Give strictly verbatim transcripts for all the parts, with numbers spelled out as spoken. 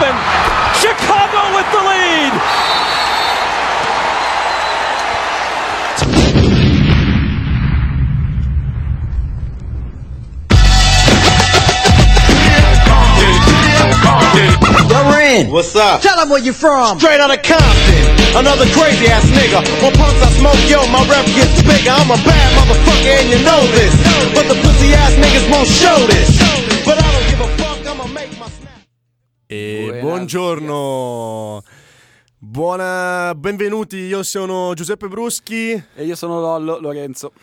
open. Chicago with the lead. Loren, what's up? Tell them where you from. Straight outta Compton, another crazy ass nigga. When punks I smoke, yo, my rep gets bigger. I'm a bad motherfucker and you know this, but the pussy ass niggas won't show this. But I don't give a fuck, I'ma make my snap. E buongiorno, buona, benvenuti, io sono Giuseppe Bruschi. E io sono Lollo Lorenzo.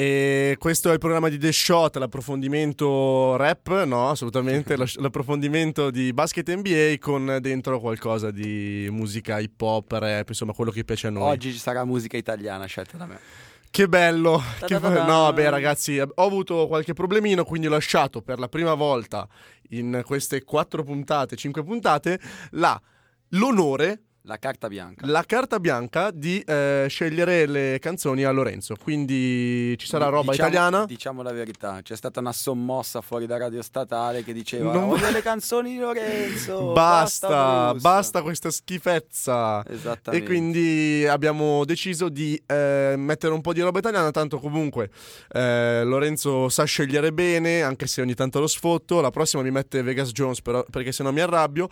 E questo è il programma di The Shot, l'approfondimento rap, no, assolutamente, l'approfondimento di basket N B A con dentro qualcosa di musica hip hop, rap, insomma quello che piace a noi. Oggi ci sarà musica italiana scelta da me. Che bello, che bello. No, beh ragazzi, ho avuto qualche problemino, quindi ho lasciato per la prima volta in queste quattro puntate, cinque puntate, la, l'onore... La carta bianca. La carta bianca di eh, scegliere le canzoni a Lorenzo. Quindi ci sarà roba diciamo, italiana. Diciamo la verità, c'è stata una sommossa fuori da Radio Statale che diceva non voglio le canzoni di Lorenzo. Basta, basta, basta questa schifezza. Esattamente. E quindi abbiamo deciso di eh, mettere un po' di roba italiana. Tanto comunque eh, Lorenzo sa scegliere bene, anche se ogni tanto lo sfotto. La prossima mi mette Vegas Jones, però, perché sennò mi arrabbio.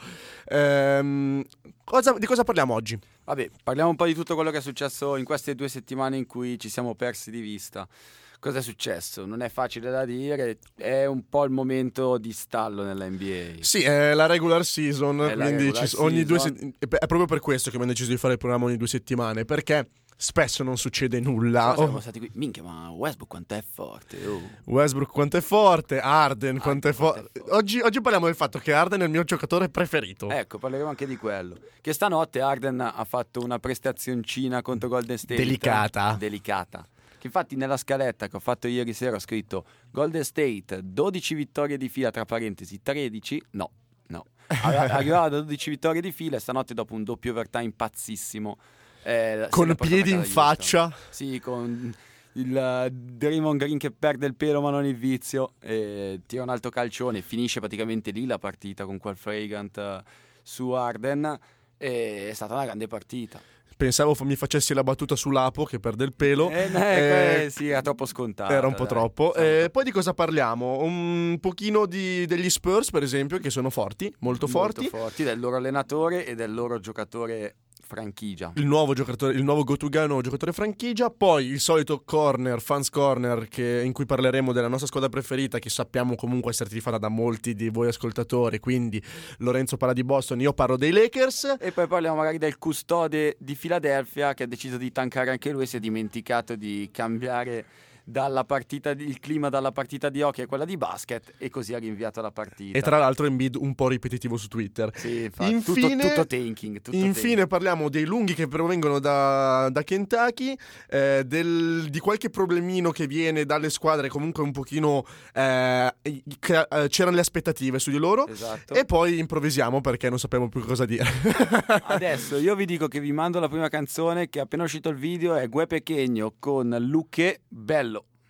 Ehm, cosa, di cosa parliamo oggi? Vabbè, parliamo un po' di tutto quello che è successo in queste due settimane in cui ci siamo persi di vista. Cosa è successo? Non è facile da dire, è un po' il momento di stallo nella N B A. Sì, è la regular season, è quindi regular ci, ogni season. due se- è proprio per questo che abbiamo deciso di fare il programma ogni due settimane, perché spesso non succede nulla. No, siamo oh. stati qui. Minchia, ma Westbrook quanto è forte. Oh. Westbrook quanto è forte, Harden quanto è forte. forte. Oggi, oggi parliamo del fatto che Harden è il mio giocatore preferito. Ecco, parleremo anche di quello. Che stanotte Harden ha fatto una prestazioncina contro Golden State. Delicata. Delicata. Che infatti nella scaletta che ho fatto ieri sera ho scritto Golden State, dodici vittorie di fila, tra parentesi, tredici. No, no. Arrivava da dodici vittorie di fila e stanotte dopo un doppio overtime pazzissimo. Eh, con piedi in faccia. Sì, con il uh, Draymond Green che perde il pelo ma non il vizio, eh, tira un alto calcione, finisce praticamente lì la partita con quel Fragrant uh, su Harden, e è stata una grande partita. Pensavo mi facessi la battuta su Lapo che perde il pelo. Eh, eh, eh, sì, era troppo scontato. Era un po' dai. troppo. Eh, poi di cosa parliamo? Un pochino di, degli Spurs, per esempio, che sono forti, molto, molto forti. forti, del loro allenatore e del loro giocatore franchigia. Il nuovo giocatore, il nuovo go-to-guy, il nuovo giocatore franchigia. Poi il solito corner, fans corner, che, in cui parleremo della nostra squadra preferita, che sappiamo comunque essere tifata da molti di voi ascoltatori. Quindi Lorenzo parla di Boston, io parlo dei Lakers. E poi parliamo magari del custode di Philadelphia, che ha deciso di tankare anche lui, si è dimenticato di cambiare dalla partita di, il clima dalla partita di hockey a quella di basket, e così ha rinviato la partita. E tra l'altro Embiid un po' ripetitivo su Twitter. Sì, infatti, infine, tutto, tutto tanking tutto infine tanking. Parliamo dei lunghi che provengono da, da Kentucky, eh, del, di qualche problemino che viene dalle squadre comunque un pochino eh, che, eh, c'erano le aspettative su di loro. Esatto. E poi improvvisiamo perché non sappiamo più cosa dire. Adesso io vi dico che vi mando la prima canzone, che è appena uscito il video, è Gue Pequeño con Luque, bello.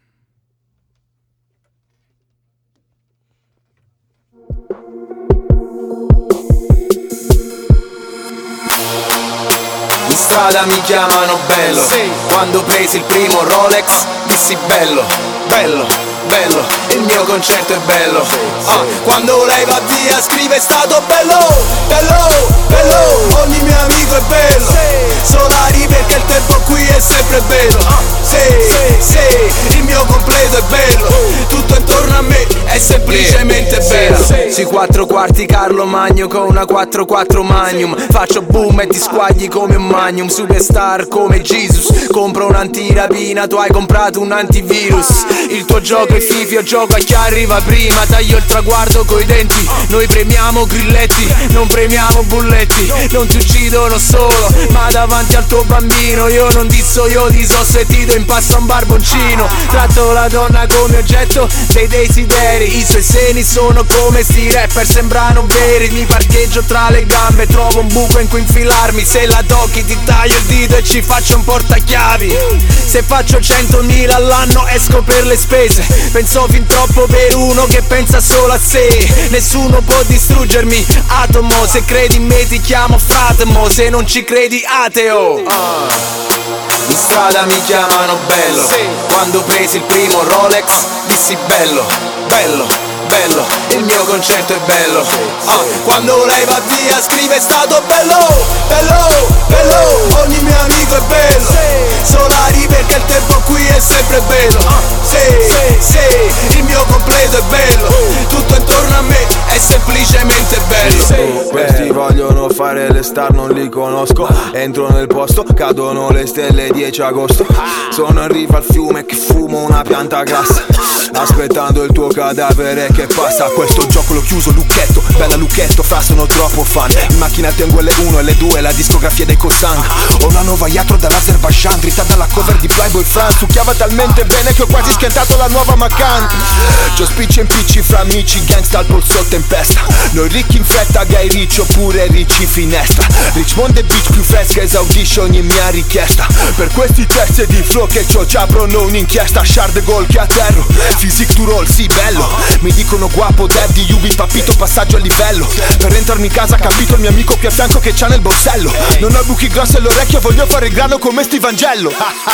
In strada mi chiamano bello, sì. Quando presi il primo Rolex dissi bello, bello, bello, il mio concerto è bello, sì, ah, sì. Quando lei va via scrive è stato bello, bello, bello, ogni mio amico è bello, sì. Solari perché il tempo qui è sempre bello, ah, sì, sì, sì, il mio completo è bello, tutto intorno a me è semplicemente bello, sì. Sui quattro quarti Carlo Magno con una quattro quattro Magnum, faccio boom e ti squagli come un Magnum, superstar come Jesus, compro un'antirapina, tu hai comprato un antivirus, il tuo gioco è fifio, gioco a chi arriva prima, taglio il traguardo coi denti, noi premiamo grilletti, non premiamo bulletti, non ti uccidono solo, ma davanti al tuo bambino, io non disso, io ti so sentito in pasto a un barboncino, tratto la donna come oggetto dei desideri, i suoi seni sono come stile rapper sembrano veri, mi parcheggio tra le gambe, trovo un buco in cui infilarmi. Se la tocchi ti taglio il dito e ci faccio un portachiavi. Se faccio centomila all'anno esco per le spese. Penso fin troppo per uno che pensa solo a sé. Nessuno può distruggermi, atomo. Se credi in me ti chiamo fratemo, se non ci credi ateo. uh. In strada mi chiamano bello, quando presi il primo Rolex dissi bello, bello, bello, il mio concetto è bello. uh. Quando lei va via scrive è stato bello, bello, bello, ogni mio amico è bello. Solari perché il tempo qui è sempre bello. Sì, sì, il mio completo è bello, tutto intorno a me è semplicemente bello. Questi vogliono fare le star, non li conosco. Entro nel posto, cadono le stelle dieci agosto. Sono in riva al fiume che fumo una pianta grassa, aspettando il tuo cadavere che passa. Questo gioco l'ho chiuso, lucchetto, bella lucchetto, fra sono troppo fan. In macchina tengo L uno, L due, la discografia dei Kosang. Ho una nuova Yatro dall'Azerbaijan, dritta dalla cover di Playboy France. Succhiava talmente bene che ho quasi schiantato la nuova Macan. C'ho spicci e impicci fra amici, gangsta al polso tempesta. Noi ricchi in fretta, Guy Ricci oppure ricci finestra. Richmond e beach più fresca, esaudisce ogni mia richiesta. Per questi teste di flow che c'ho ci aprono un'inchiesta. Shard gol che atterro, physique to roll, sì bello. Mi dicono guapo, daddy, Yubi, papito, passaggio a livello. Per entrarmi in casa capito il mio amico qui a fianco che c'ha nel borsello. Non ho buchi grossi all'orecchio, voglio fare il grano come sti Vangelo.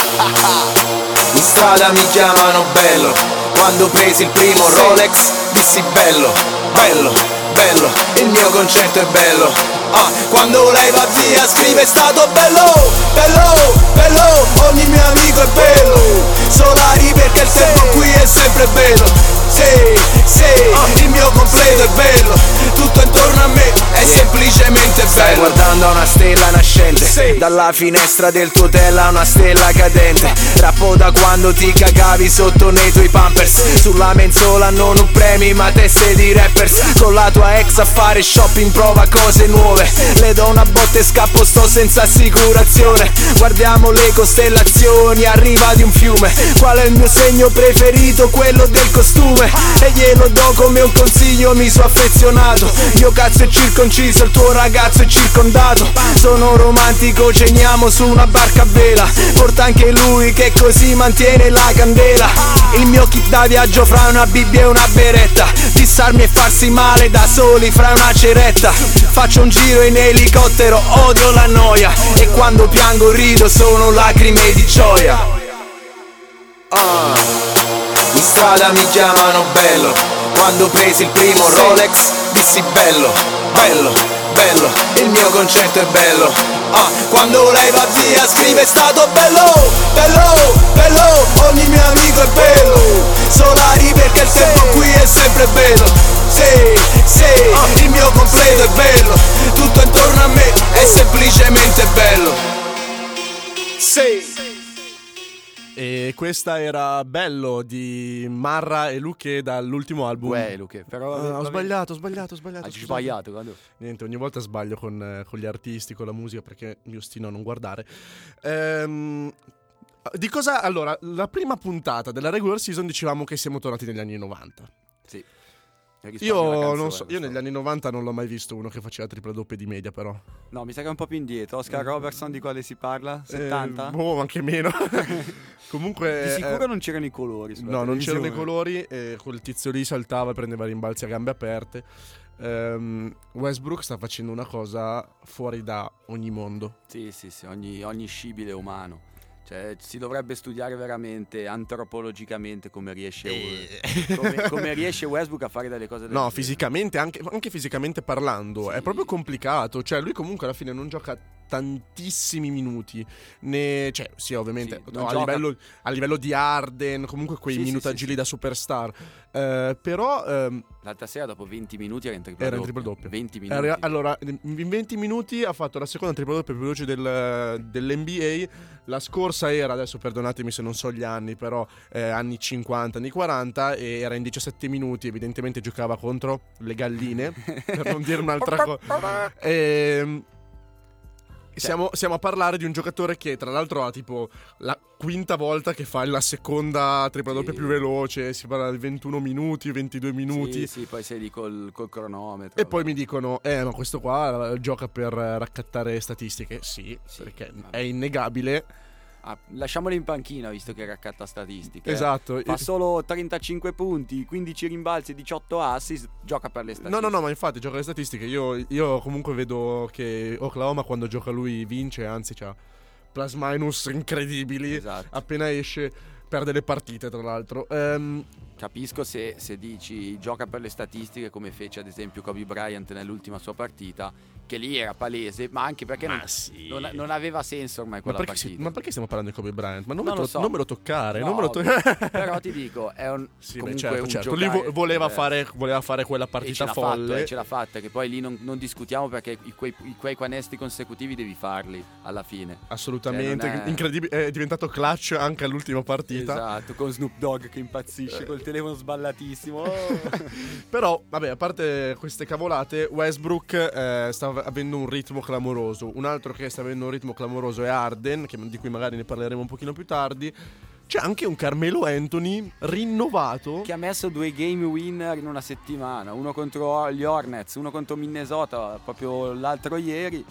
In strada mi chiamano bello, quando presi il primo Rolex dissi bello, bello, bello, il mio concetto è bello. ah, Quando lei va via scrive è stato bello, bello, bello, ogni mio amico è bello. Solari perché il tempo qui è sempre bello. Sì, sì, il mio completo è bello, tutto intorno a me è semplicemente bello. Stai guardando una stella nascente, dalla finestra del tuo hotel a una stella cadente. Rappo da quando ti cagavi sotto nei tuoi pampers. Sulla mensola non ho premi ma teste di rappers. Con la tua ex a fare shopping prova cose nuove. Le do una botta e scappo, sto senza assicurazione. Guardiamo le costellazioni a riva di un fiume. Qual è il mio segno preferito? Quello del costume. E glielo do come un consiglio, mi sono affezionato. Mio cazzo è circonciso, il tuo ragazzo è circondato. Sono romantico, ceniamo su una barca a vela. Porta anche lui che così mantiene la candela. Il mio kit da viaggio fra una bibbia e una beretta. Dissarmi e farsi male da soli fra una ceretta. Faccio un giro in elicottero, odio la noia. E quando piango rido sono lacrime di gioia. uh. In strada mi chiamano bello, quando presi il primo Rolex dissi bello, bello, bello, il mio concetto è bello. ah, Quando lei va via scrive è stato bello, bello, bello, ogni mio amico è bello. Solari perché il tempo qui è sempre bello. Sì, sì, il mio completo è bello, tutto intorno a me è semplicemente bello. Sì. E questa era Bello di Marra e Luque dall'ultimo album. Uè, Luque, però ah, ho sbagliato, ho sbagliato, ho sbagliato. Hai sbagliato quando? Niente, ogni volta sbaglio con, eh, con gli artisti, con la musica, perché mi ostino a non guardare. Ehm, di cosa? Allora, la prima puntata della regular season dicevamo che siamo tornati negli anni novanta. Sì. Io non so, io negli anni novanta non l'ho mai visto uno che faceva triple doppie di media, però. No, mi sa che è un po' più indietro. Oscar Robertson, di quale si parla? settanta? Eh, boh, anche meno. Comunque di sicuro eh, non c'erano i colori. No, non c'erano i colori e quel tizio lì saltava e prendeva rimbalzi a gambe aperte. Um, Westbrook sta facendo una cosa fuori da ogni mondo. Sì, sì, sì, ogni, ogni scibile umano. Cioè, si dovrebbe studiare veramente antropologicamente come riesce, e... come, come riesce Westbrook a fare delle cose del No, genere. fisicamente, anche, anche fisicamente parlando, sì. È proprio complicato. Cioè, lui comunque alla fine non gioca tantissimi minuti. Ne, cioè, sì, ovviamente sì, no, a, livello, a livello di Harden, comunque quei sì, minutaggi sì, lì sì, da superstar. Uh, però um, l'altra sera dopo venti minuti era in triple era doppio. in triple doppio. venti minuti. Era, allora, in venti minuti ha fatto la seconda triple doppia più veloce del, dell'N B A. La scorsa era, adesso perdonatemi se non so gli anni, però eh, anni cinquanta, anni quaranta, e era in diciassette minuti. Evidentemente giocava contro le galline, per non dire un'altra cosa. E Siamo, siamo a parlare di un giocatore che tra l'altro ha tipo la quinta volta che fa la seconda tripla doppia Sì. più veloce. Si parla di ventuno minuti, ventidue minuti. Sì, sì, poi sei lì col, col cronometro. E poi mi dicono, eh ma questo qua gioca per raccattare statistiche. Sì, Sì, perché vabbè. è innegabile. Ah, lasciamolo in panchina visto che raccatta statistiche. Esatto. Fa solo trentacinque punti, quindici rimbalzi, diciotto assist, gioca per le No, statistiche. no, no, ma infatti gioca le statistiche. Io, io comunque vedo che Oklahoma quando gioca lui vince, anzi c'ha plus minus incredibili. Esatto. Appena esce perde le partite, tra l'altro. Ehm, Capisco se, se dici gioca per le statistiche come fece ad esempio Kobe Bryant nell'ultima sua partita, che lì era palese, ma anche perché Ma non, sì. non, non aveva senso ormai ma, quella perché si- partita. ma perché stiamo parlando di Kobe Bryant? Ma non, Non me, lo to- so. non me lo toccare, No, non me lo toccare. però ti dico, è un Sì, beh, comunque certo, un certo. Lui giocare- vo- voleva, eh, fare, voleva fare quella e ce partita l'ha folle. fatto, eh, ce l'ha fatta, che poi lì non, non discutiamo perché i- quei, i- quei canestri consecutivi devi farli alla fine. Assolutamente, Cioè, non è- incredibile. È diventato clutch anche all'ultima partita. Esatto, con Snoop Dogg che impazzisce col telefono sballatissimo. Oh. Però, vabbè, a parte queste cavolate, Westbrook eh, sta avendo un ritmo clamoroso. Un altro che sta avendo un ritmo clamoroso è Harden, che- di cui magari ne parleremo un pochino più tardi. C'è anche un Carmelo Anthony rinnovato. Che ha messo due game winner in una settimana, uno contro gli Hornets, uno contro Minnesota proprio l'altro ieri.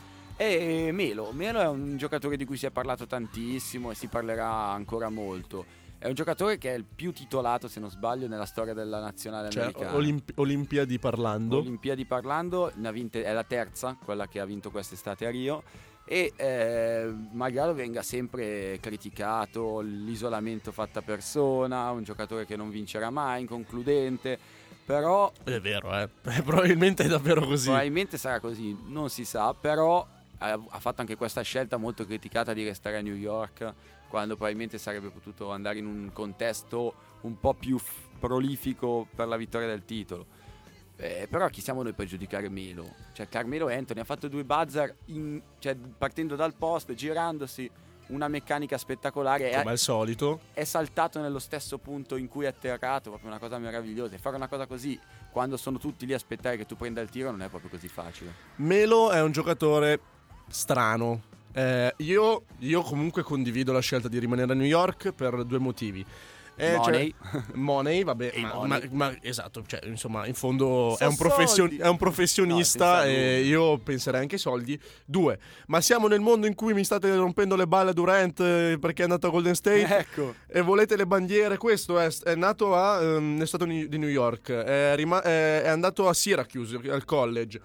E Melo, Melo è un giocatore di cui si è parlato tantissimo e si parlerà ancora molto. È un giocatore che è il più titolato, se non sbaglio, nella storia della nazionale Cioè, americana. Olimpi- Olimpiadi parlando. Olimpiadi parlando, ne ha vinte, è la terza, quella che ha vinto quest'estate a Rio. E eh, malgrado venga sempre criticato l'isolamento fatta persona, un giocatore che non vincerà mai, inconcludente, però È vero, eh. Probabilmente è davvero così. probabilmente sarà così, non si sa, però ha, ha fatto anche questa scelta molto criticata di restare a New York, quando probabilmente sarebbe potuto andare in un contesto un po' più f- prolifico per la vittoria del titolo. Eh, però chi siamo noi per giudicare Melo? Cioè Carmelo Anthony ha fatto due buzzer in- cioè, partendo dal post, girandosi, una meccanica spettacolare, Come è, al solito. è saltato nello stesso punto in cui è atterrato, proprio una cosa meravigliosa. E fare una cosa così quando sono tutti lì a aspettare che tu prenda il tiro non è proprio così facile. Melo è un giocatore strano. Eh, io, io comunque condivido la scelta di rimanere a New York per due motivi. Eh, Money. cioè, money, vabbè, E ma, money. ma- ma- esatto, cioè, insomma, in fondo è Sono un, profession- soldi. è un professionista No, senza e dubbio. io penserei anche ai soldi. Due, ma siamo nel mondo in cui mi state rompendo le balle a Durant eh, perché è andato a Golden State Ecco. e volete le bandiere. Questo è, è nato a, ehm, nel stato di New York, è, rima- è- è andato a Syracuse, al college.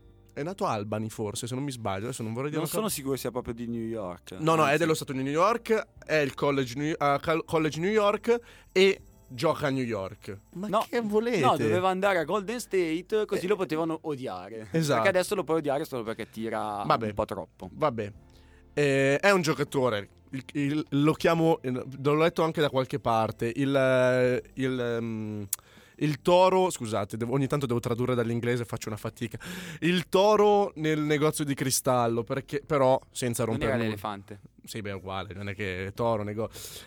È nato a Albany forse, se non mi sbaglio, adesso non vorrei dire Non una sono cosa- sicuro sia proprio di New York. No, no, è Anzi, dello stato di New York, è il college New, uh, Cal- college New York e gioca a New York. Ma No, che volete? No, doveva andare a Golden State, così lo potevano odiare. Esatto. Perché adesso lo puoi odiare solo perché tira Vabbè. un po' troppo. Vabbè, Eh, è un giocatore, il- il- lo chiamo, eh, l'ho letto anche da qualche parte, il, eh, il, ehm, il toro, scusate, devo- ogni tanto devo tradurre dall'inglese, faccio una fatica. Il toro nel negozio di cristallo, perché però senza Non rompere era nulla. l'elefante. Sì, beh, è uguale, non è che è toro, nego.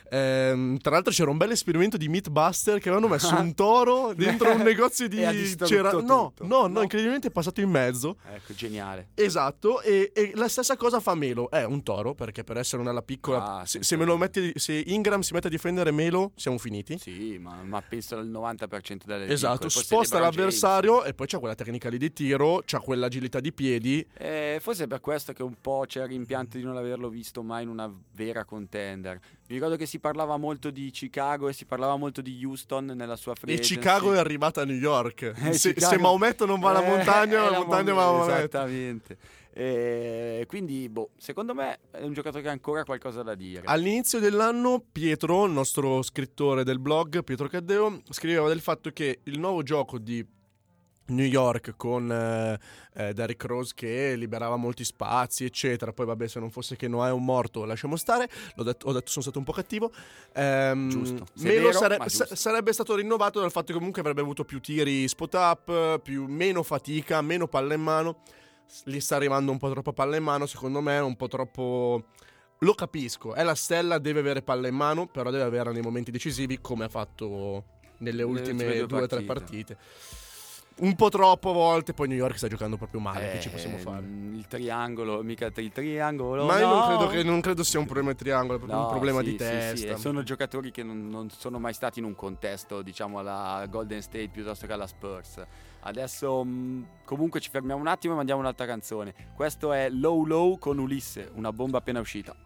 Ehm, tra l'altro c'era un bel esperimento di Meatbuster che avevano messo un toro dentro un negozio di... E ha distrutto c'era... No, tutto. no, no, No. incredibilmente è passato in mezzo. Ecco, geniale. Esatto, e, e la stessa cosa fa Melo. È un toro, perché per essere una alla piccola... Ah, se, senza se me lo dubbio. metti, se Ingram si mette a difendere Melo, siamo finiti. Sì, ma, ma penso al novanta per cento delle Esatto, piccole. Forse sposta LeBron l'avversario e poi c'ha quella tecnica lì di tiro, c'ha quell'agilità di piedi. James. Eh, forse è per questo che un po' c'è il rimpianto di non averlo visto mai in una vera contender. Mi ricordo che si parlava molto di Chicago e si parlava molto di Houston nella sua free E agency. Chicago è arrivata a New York. Eh, se, Chicago- se Maometto non va alla Eh, montagna, è la montagna va a Maometto. Esattamente. Eh, quindi, boh, secondo me è un giocatore che ha ancora qualcosa da dire. All'inizio dell'anno Pietro, il nostro scrittore del blog, Pietro Caddeo, scriveva del fatto che il nuovo gioco di New York con eh, eh, Derrick Rose che liberava molti spazi eccetera, poi vabbè, se non fosse che Noah è un morto lasciamo stare, l'ho detto, ho detto sono stato un po' cattivo. Ehm, Giusto. Melo Severo, sare- ma sa- giusto. sarebbe stato rinnovato dal fatto che comunque avrebbe avuto più tiri spot up, più, meno fatica, meno palla in mano. Gli sta arrivando un po' troppa palla in mano, secondo me, un po' troppo. Lo capisco, è la stella, deve avere palla in mano, però deve averla nei momenti decisivi come ha fatto nelle ultime ultime due due o tre partite. partite. un po' troppo a volte. Poi New York sta giocando proprio male, Eh, che ci possiamo fare? Il triangolo, mica il triangolo. Ma io no. non credo, che, non credo sia un problema di triangolo, è proprio No, un problema sì, di sì, testa. sì, e sono giocatori che non, non sono mai stati in un contesto, diciamo, alla Golden State piuttosto che alla Spurs. Adesso mh, comunque ci fermiamo un attimo e mandiamo un'altra canzone. Questo è Low Low con Ulisse, una bomba appena uscita.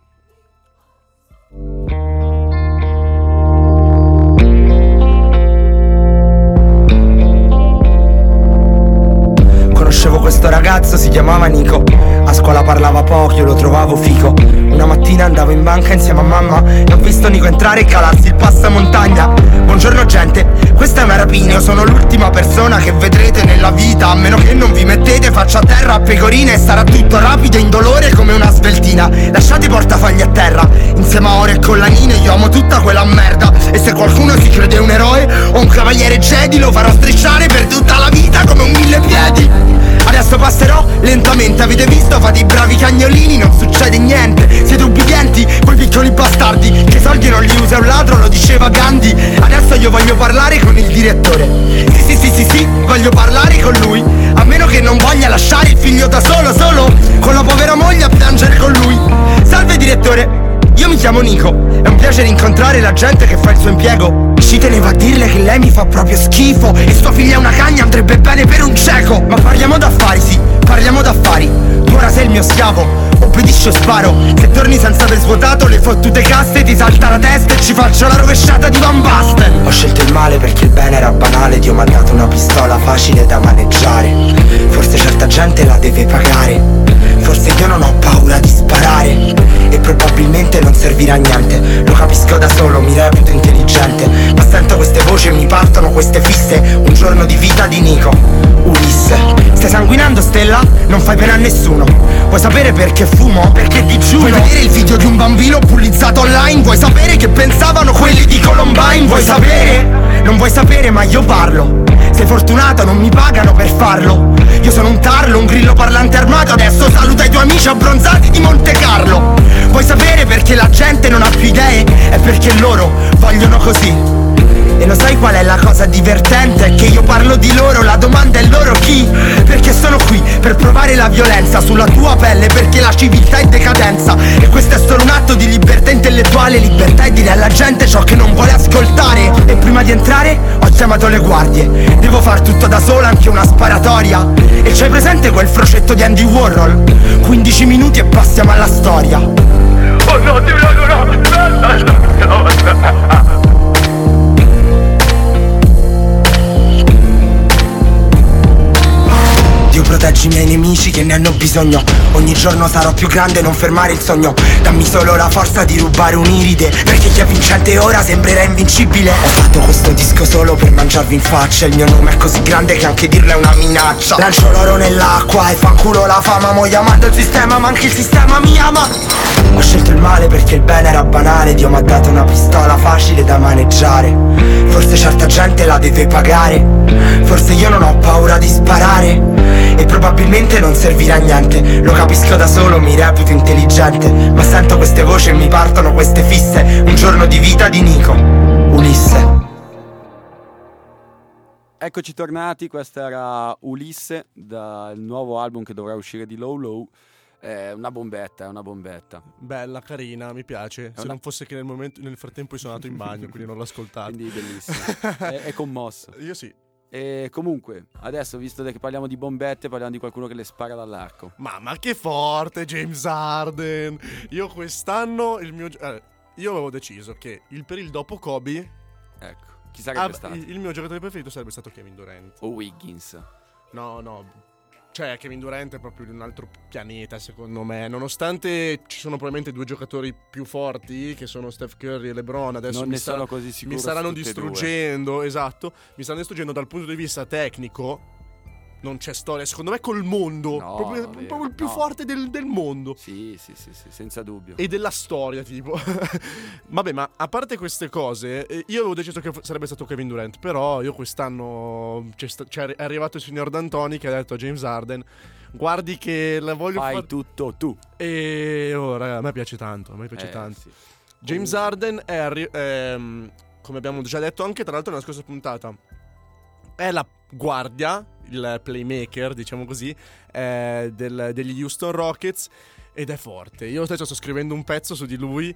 Conoscevo questo ragazzo, si chiamava Nico. A scuola parlava poco, io lo trovavo fico. Una mattina andavo in banca insieme a mamma e ho visto Nico entrare e calarsi il passamontagna. Buongiorno gente, questa è una rapina. Io sono l'ultima persona che vedrete nella vita, a meno che non vi mettete faccia a terra a pecorine. E sarà tutto rapido e indolore come una sveltina. Lasciate i portafogli a terra, insieme a ore e collanine. Io amo tutta quella merda. E se qualcuno si crede un eroe o un cavaliere Jedi, lo farò strisciare per tutta la vita come un mille piedi. Adesso passerò lentamente, avete visto? Fate i bravi cagnolini, non succede niente. Siete ubbidienti, quei piccoli bastardi, che i soldi non li usa un ladro, lo diceva Gandhi. Adesso io voglio parlare con il direttore. Sì sì sì sì sì, voglio parlare con lui. A meno che non voglia lasciare il figlio da solo, solo con la povera moglie a piangere con lui. Salve direttore, io mi chiamo Nico, è un piacere incontrare la gente che fa il suo impiego. Ci tenevo a dirle che lei mi fa proprio schifo e sua figlia è una cagna, andrebbe bene per un cieco. Ma parliamo d'affari, sì, parliamo d'affari. Tu ora sei il mio schiavo, obbedisci o sparo. Se torni senza aver svuotato le fottute casse, ti salta la testa e ci faccio la rovesciata di Van Basten. Ho scelto il male perché il bene era banale. Dio mi ha dato una pistola facile da maneggiare. Forse certa gente la deve pagare. Forse io non ho paura di sparare e probabilmente non servirà a niente. Lo capisco da solo, mi reputo intelligente. Ma sento queste voci e mi partono queste fisse. Un giorno di vita di Nico, Ulisse. Stai sanguinando Stella? Non fai pena a nessuno. Vuoi sapere perché fumo? Perché digiuno. Vuoi vedere il video di un bambino bullizzato online? Vuoi sapere che pensavano quelli di Columbine? Vuoi sapere? Non vuoi sapere ma io parlo. Sei fortunato, non mi pagano per farlo. Io sono un tarlo, un grillo parlante armato. Adesso saluta i tuoi amici abbronzati di Monte Carlo. Vuoi sapere perché la gente non ha più idee? È perché loro vogliono così. E lo sai qual è la cosa divertente? Che io parlo di loro, la domanda è loro chi? Perché sono qui per provare la violenza sulla tua pelle, perché la civiltà è decadenza. E questo è solo un atto di libertà intellettuale. Libertà è dire alla gente ciò che non vuole ascoltare. E prima di entrare ho chiamato le guardie. Devo far tutto da sola, anche una sparatoria. E c'hai presente quel frocetto di Andy Warhol? quindici minuti e passiamo alla storia. Oh no, ti prego, no, no, no, no. Dio proteggi i miei nemici che ne hanno bisogno. Ogni giorno sarò più grande, non fermare il sogno. Dammi solo la forza di rubare un'iride, perché chi è vincente ora sembrerà invincibile. Ho fatto questo disco solo per mangiarvi in faccia. Il mio nome è così grande che anche dirlo è una minaccia. Lancio l'oro nell'acqua e fanculo la fama. Mo' chiamando il sistema ma anche il sistema mi ama. Ho scelto il male perché il bene era banale. Dio mi ha dato una pistola facile da maneggiare. Forse certa gente la deve pagare. Forse io non ho paura di sparare e probabilmente non servirà a niente. Lo capisco da solo, mi reputo intelligente. Ma sento queste voci e mi partono queste fisse. Un giorno di vita di Nico, Ulisse. Eccoci tornati, questa era Ulisse dal nuovo album che dovrà uscire di Low Low. È una bombetta, è una bombetta. Bella, carina, mi piace. È Se una... non fosse che nel, momento, nel frattempo io sono andato in bagno, quindi non l'ho ascoltato. Quindi bellissimo. è, è commosso. Io sì. E comunque, adesso visto che parliamo di bombette, parliamo di qualcuno che le spara dall'arco. Mamma che forte, James Harden. Io quest'anno il mio eh, io avevo deciso che il per il dopo Kobe, ecco, chi sarebbe ah, stato? Il, il mio giocatore preferito sarebbe stato Kevin Durant. O Wiggins. No, no. Cioè, Kevin Durant è proprio di un altro pianeta, secondo me. Nonostante ci sono probabilmente due giocatori più forti, che sono Steph Curry e LeBron. Adesso non mi ne sta, sono così sicuro. Mi staranno distruggendo, esatto. Mi stanno distruggendo dal punto di vista tecnico. Non c'è storia, secondo me, col mondo. No, proprio, vabbè, proprio il più no. forte del, del mondo. Sì, sì, sì, sì, senza dubbio. E della storia, tipo. Vabbè, ma a parte queste cose, io avevo deciso che sarebbe stato Kevin Durant. Però io quest'anno c'è, sta- c'è è arrivato il signor D'Antoni che ha detto a James Harden: guardi che la voglio fai far... tutto tu. E oh, raga, a me piace tanto, a me piace Eh, tanto. sì. James Harden è, arri- ehm, come abbiamo già detto anche tra l'altro nella scorsa puntata, è la guardia, il playmaker, diciamo così, eh, del, degli Houston Rockets, ed è forte. Io stesso sto scrivendo un pezzo su di lui,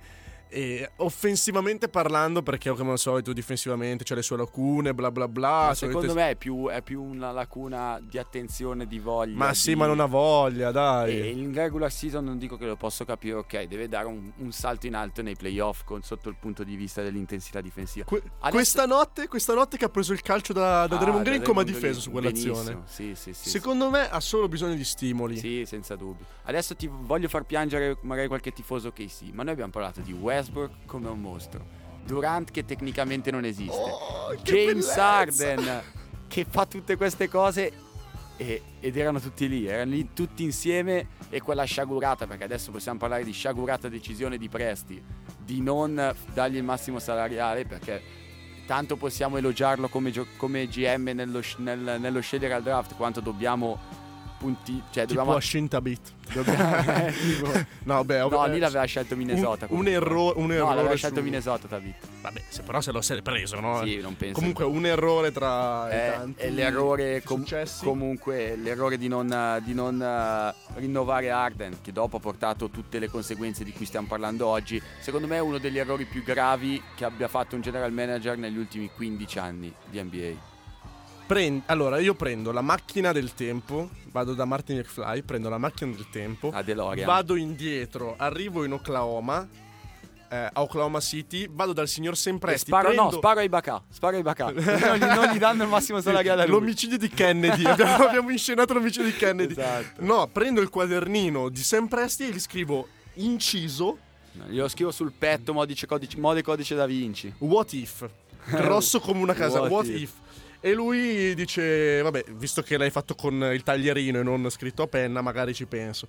e offensivamente parlando, perché come al solito difensivamente c'ha le sue lacune, bla bla bla. Ma solite... secondo me è più, è più una lacuna di attenzione, di voglia. Ma sì, di... ma non ha voglia, dai. E in regular season non dico che lo posso capire, ok, deve dare un, un salto in alto nei playoff con, sotto il punto di vista dell'intensità difensiva. Que- Adesso... questa, notte, questa notte che ha preso il calcio da, da ah, Draymond Green, da come ha Draymond difeso Green, su quell'azione? Sì, sì, sì, Secondo sì. me ha solo bisogno di stimoli. Sì, senza dubbio. Adesso ti voglio far piangere magari qualche tifoso che sì, ma noi abbiamo parlato di Westbrook come un mostro, Durant che tecnicamente non esiste, Oh, che James bellezza! Harden che fa tutte queste cose e, ed erano tutti lì, erano lì tutti insieme, e quella sciagurata, perché adesso possiamo parlare di sciagurata decisione di Presti di non dargli il massimo salariale, perché tanto possiamo elogiarlo come, gio- come G M nello, nel, nello scegliere al draft, quanto dobbiamo punti, cioè Tipo dobbiamo a Shintabit. dobbiamo, eh, tipo, No, beh, no, eh, lì l'aveva scelto Minnesota. Un, un, comunque. erro- un No, errore. l'aveva scelto su- Minnesota, Tabit. Vabbè, se però se lo sei preso, no? Sì, non penso. Comunque un errore tra i è, tanti è l'errore com- successi. comunque l'errore di non, di non uh, rinnovare Harden, che dopo ha portato tutte le conseguenze di cui stiamo parlando oggi. Secondo me è uno degli errori più gravi che abbia fatto un general manager negli ultimi quindici anni di N B A. Prend- allora io prendo la macchina del tempo, vado da Martin McFly, prendo la macchina del tempo, A DeLorean. vado indietro, arrivo in Oklahoma, eh, a Oklahoma City, vado dal signor Sam E Presti, sparo, prendo... no, sparo ai Bacà, sparo ai Bacà. non, gli, non gli danno il massimo salariale a lui. L'omicidio di Kennedy. abbiamo, abbiamo inscenato l'omicidio di Kennedy. Esatto. No, prendo il quadernino di Sam Presti e gli scrivo inciso No, glielo scrivo sul petto, modice codice, mode codice da Vinci. what if, grosso come una casa. What What, if. if. E lui dice, vabbè, visto che l'hai fatto con il taglierino e non scritto a penna, magari ci penso.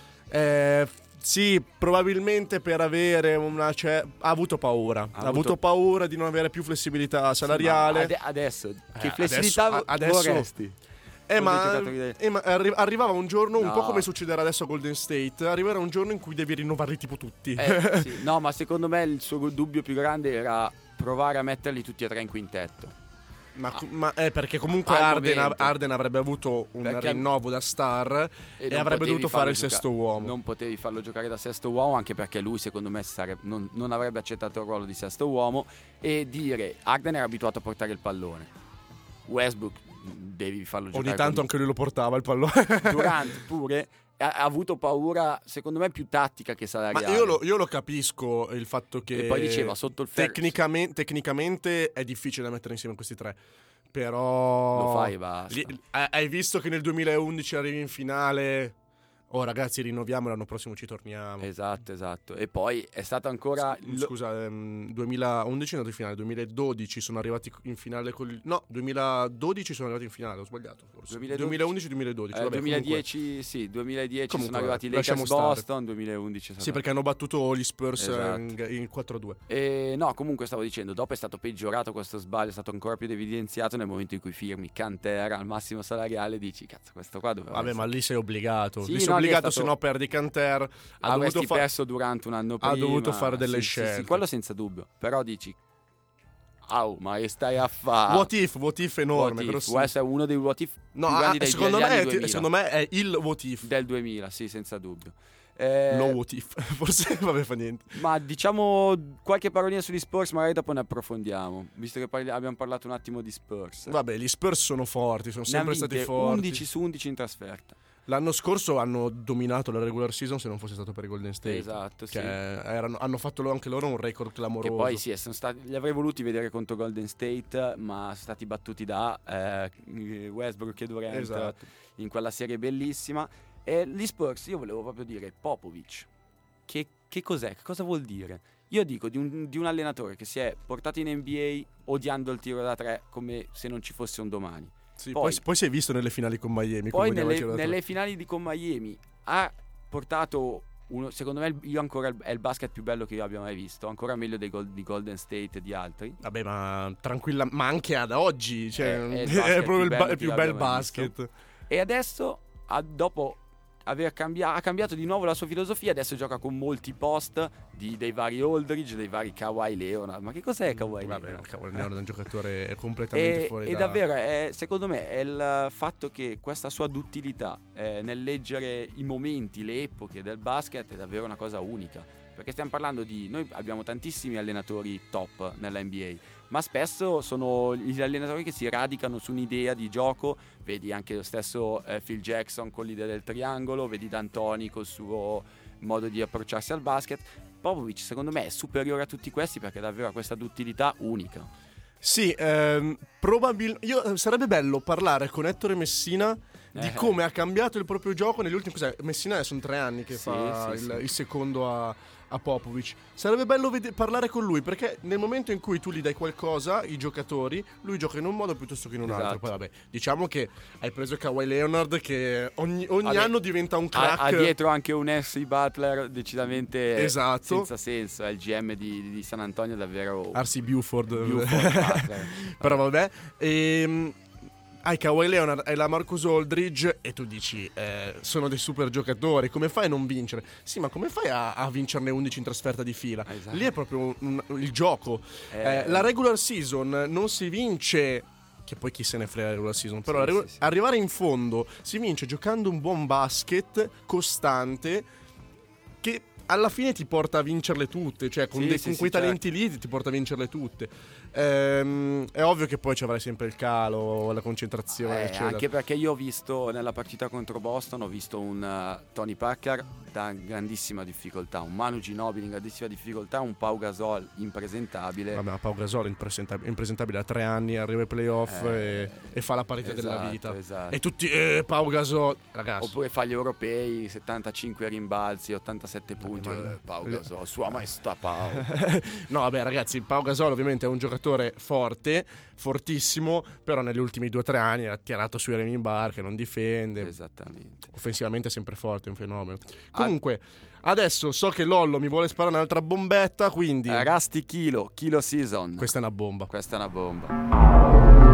Eh, sì, probabilmente per avere una... Cioè, ha avuto paura. Ha, avuto- avuto paura di non avere più flessibilità salariale. Ma ade- adesso, che Eh, flessibilità adesso- a- adesso- vorresti? Eh, Come ma, giocatori del- eh, ma arri- arrivava un giorno, un No. po' come succederà adesso a Golden State, arriverà un giorno in cui devi rinnovarli tipo tutti. Eh, sì. No, ma secondo me il suo dubbio più grande era provare a metterli tutti e tre in quintetto. ma, ma è perché comunque Al Harden, momento. Arden avrebbe avuto un Perché- rinnovo da star e, non avrebbe potevi dovuto farlo fare il gioca- sesto uomo. Non potevi farlo giocare da sesto uomo, anche perché lui secondo me sarebbe- non, non avrebbe accettato il ruolo di sesto uomo. E dire Harden era abituato a portare il pallone, Westbrook devi farlo giocare Ogni tanto con- anche lui lo portava il pallone. Durant pure ha, ha avuto paura, secondo me più tattica che Ma salariale. io lo, io lo capisco il fatto che E poi diceva, sotto il ferro- tecnicamente, tecnicamente è difficile da mettere insieme questi tre. Però Lo fai e basta. Li- hai hai visto che nel duemilaundici arrivi in finale? Oh ragazzi, rinnoviamo, l'anno prossimo ci torniamo. Esatto, esatto. E poi è stato ancora lo- Scusa, ehm, duemilaundici è andato in finale, duemiladodici sono arrivati in finale con il... No, duemiladodici sono arrivati in finale, ho sbagliato forse. duemiladodici duemilaundici duemiladodici, eh, vabbè, duemiladieci, sì, duemiladieci Comunque, sono arrivati i lasciamo Lakers stare. Boston, duemilaundici è comunque. stato- Sì, perché hanno battuto gli Spurs Esatto. in, in quattro a due. E no, comunque stavo dicendo, dopo è stato peggiorato questo sbaglio, è stato ancora più evidenziato nel momento in cui firmi Cantera al massimo salariale e dici, cazzo, questo qua doveva Vabbè, essere- ma lì sei obbligato. Sì, lì sei no, lì è obbligato, stato- se no perdi Canter. Ha avresti dovuto, fa- perso durante un anno prima. ha dovuto fare delle Sì, sì, scelte. sì, quello senza dubbio. Però dici, au, ma che stai a fare? What if, what if enorme. What if? grosso- Può essere uno dei what if No, più ah, grandi dei, secondo, degli me anni è, duemila. secondo me è il what if. Del duemila, sì, senza dubbio. Eh, No what if. Forse vabbè fa niente. Ma diciamo qualche parolina sugli Spurs, magari dopo ne approfondiamo. Visto che parli- abbiamo parlato un attimo di Spurs. Vabbè, gli Spurs sono forti, sono Ne sempre ha stati vinte forti. undici su undici in trasferta. L'anno scorso hanno dominato la regular season se non fosse stato per i Golden State. Esatto, sì. Che erano- hanno fatto lo- anche loro un record clamoroso. Che poi sì, sono stati, li avrei voluti vedere contro Golden State, ma sono stati battuti da eh, Westbrook e Durant Esatto. in quella serie bellissima. E gli Spurs, io volevo proprio dire Popovic. Che, che cos'è? Che cosa vuol dire? Io dico di un, di un allenatore che si è portato in N B A odiando il tiro da tre come se non ci fosse un domani. Sì, poi- poi, poi si è visto nelle finali con Miami. Poi come nelle, odiava il nelle finali di con Miami ha portato uno, secondo me il- io ancora è il basket più bello che io abbia mai visto, ancora meglio dei gol, di Golden State e di altri. Vabbè, ma tranquilla, ma anche ad oggi, cioè, È- è è, il basket proprio il, più ba- bello il più che bel abbia mai basket. E adesso, ha- dopo aver cambia- ha cambiato di nuovo la sua filosofia. Adesso gioca con molti post di, dei vari Aldridge, dei vari Kawhi Leonard. Ma che cos'è Kawhi Vabbè, Leonard? Kawhi Leonard è un giocatore completamente E, fuori e da... davvero è, secondo me è il fatto che questa sua duttilità eh, nel leggere i momenti, le epoche del basket è davvero una cosa unica, perché stiamo parlando di, noi abbiamo tantissimi allenatori top nella N B A, ma spesso sono gli allenatori che si radicano su un'idea di gioco. Vedi anche lo stesso eh, Phil Jackson con l'idea del triangolo, vedi D'Antoni col suo modo di approcciarsi al basket. Popovich secondo me è superiore a tutti questi perché davvero ha questa duttilità unica. Sì, ehm, probabilmente io sarebbe bello parlare con Ettore Messina di Eh. come ha cambiato il proprio gioco negli ultimi. Cos'è? Messina sono tre anni che Sì, fa sì, il, sì. il secondo a, a Popovich. Sarebbe bello vede- parlare con lui, perché nel momento in cui tu gli dai qualcosa, i giocatori, lui gioca in un modo piuttosto che in un altro. Esatto. Poi vabbè, diciamo che hai preso Kawhi Leonard che ogni, ogni Vabbè, anno diventa un Ha, crack. ha dietro anche un S. Butler decisamente Esatto. senza senso. È il G M di, di San Antonio davvero R C Buford. Buford, Butler. Però vabbè. Ehm, hai Kawhi Leonard, hai la Marcus Aldridge e tu dici eh, sono dei super giocatori, come fai a non vincere? Sì, ma come fai a, a vincerne undici in trasferta di fila? Esatto. Lì è proprio un- un- il gioco. Eh. Eh, la regular season non si vince, che poi chi se ne frega la regular season, però Sì, la regu- sì, sì. arrivare in fondo si vince giocando un buon basket costante che alla fine ti porta a vincerle tutte, cioè con, Sì, dei- sì, con sì, quei certo. talenti lì ti porta a vincerle tutte. Ehm, è ovvio che poi ci avrai sempre il calo, la concentrazione, Eh, eccetera. anche perché io ho visto nella partita contro Boston, ho visto un uh, Tony Parker da grandissima difficoltà, un Manu Ginobili in grandissima difficoltà, un Pau Gasol impresentabile. Vabbè, ma Pau Gasol è impresentab- impresentabile, a tre anni arriva ai playoff Eh, e, e fa la parità della esatto, vita. esatto. E tutti, eh, Pau Gasol, ragazzi. Oppure fa gli europei, settantacinque rimbalzi, ottantasette punti. ma- Eh, Pau Gasol, sua maestà Pau. No, vabbè, ragazzi, Pau Gasol ovviamente è un giocatore forte, fortissimo, però negli ultimi due o tre anni ha tirato sui remi in bar, che non difende. Esattamente. Offensivamente è sempre forte, è un fenomeno. Comunque, adesso so che Lollo mi vuole sparare un'altra bombetta, quindi Eh, Rusty Kilo, Kilo Season. questa è una bomba. Questa è una bomba.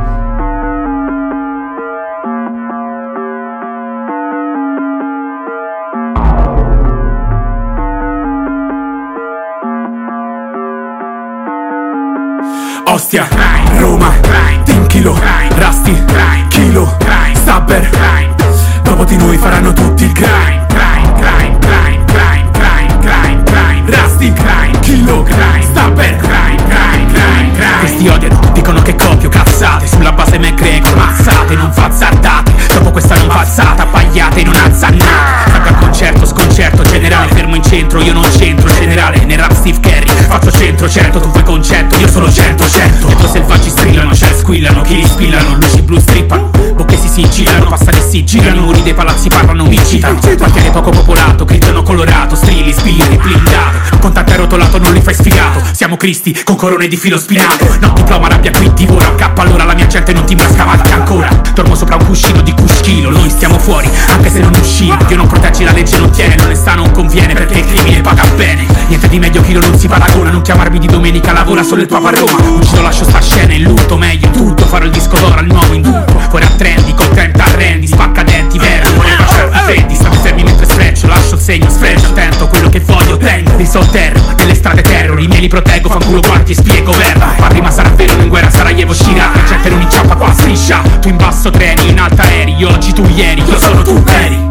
Ostia, Roma, Team Kilo, Rusty, Kilo, Stabber, dopo di noi faranno tutti il grind, grind, grind, grind, grind, grind, grind, grind, Rusty, Kilo, Stabber, grind, grind, grind, grind. Questi odiano, dicono che copio cazzate, sulla base McGregor, mazzate, non fazzardate, dopo questa non falsata, pagliate in una zannata. Salgo al concerto, sconcerto, generale, fermo in centro, io non c'entro, generale, nel rap Steve Kerry, faccio centro, certo, tu vuoi concetto, io sono cento, cento. Dietro selvaggi strillano, c'è squillano, chi li spillano, luci blu strippano, bocche si sigillano, passate si girano, muri dei palazzi parlano, incitano, quartiere poco popolato, gridano colorato, strilli, spirri, blindato, con tante rotolato non li fai sfigato, siamo cristi con corone di filo spinato, no diploma, rabbia qui, divora, K allora la mia gente non ti scavalca ancora, dormo sopra un cuscino di cuscino, noi stiamo fuori, anche se non uscimo, Dio non protegge, la legge non tiene, l'onestà non conviene, perché il crimine paga bene, niente di meglio, Kilo non si paragona, non chiamarmi di domenica, lavora solo il Papa a Roma, uccido, lascio sta scena in lutto, meglio tutto, farò il disco d'oro al nuovo indulto, fuori a trendy, con trenta arrendi, spacca denti, vero, voleva certi fendi, state fermi mentre sfreccio, lascio il segno, sfreccio, attento, quello che voglio ottengo, dei solterro, nelle strade terror, i miei li proteggo, fanculo quarti e spie governo, parli ma sarà vero, in guerra Sarajevo Shira, la gente non inciampa qua striscia, tu in basso treni, in alta aerei, io oggi tu ieri, io sono tu eri.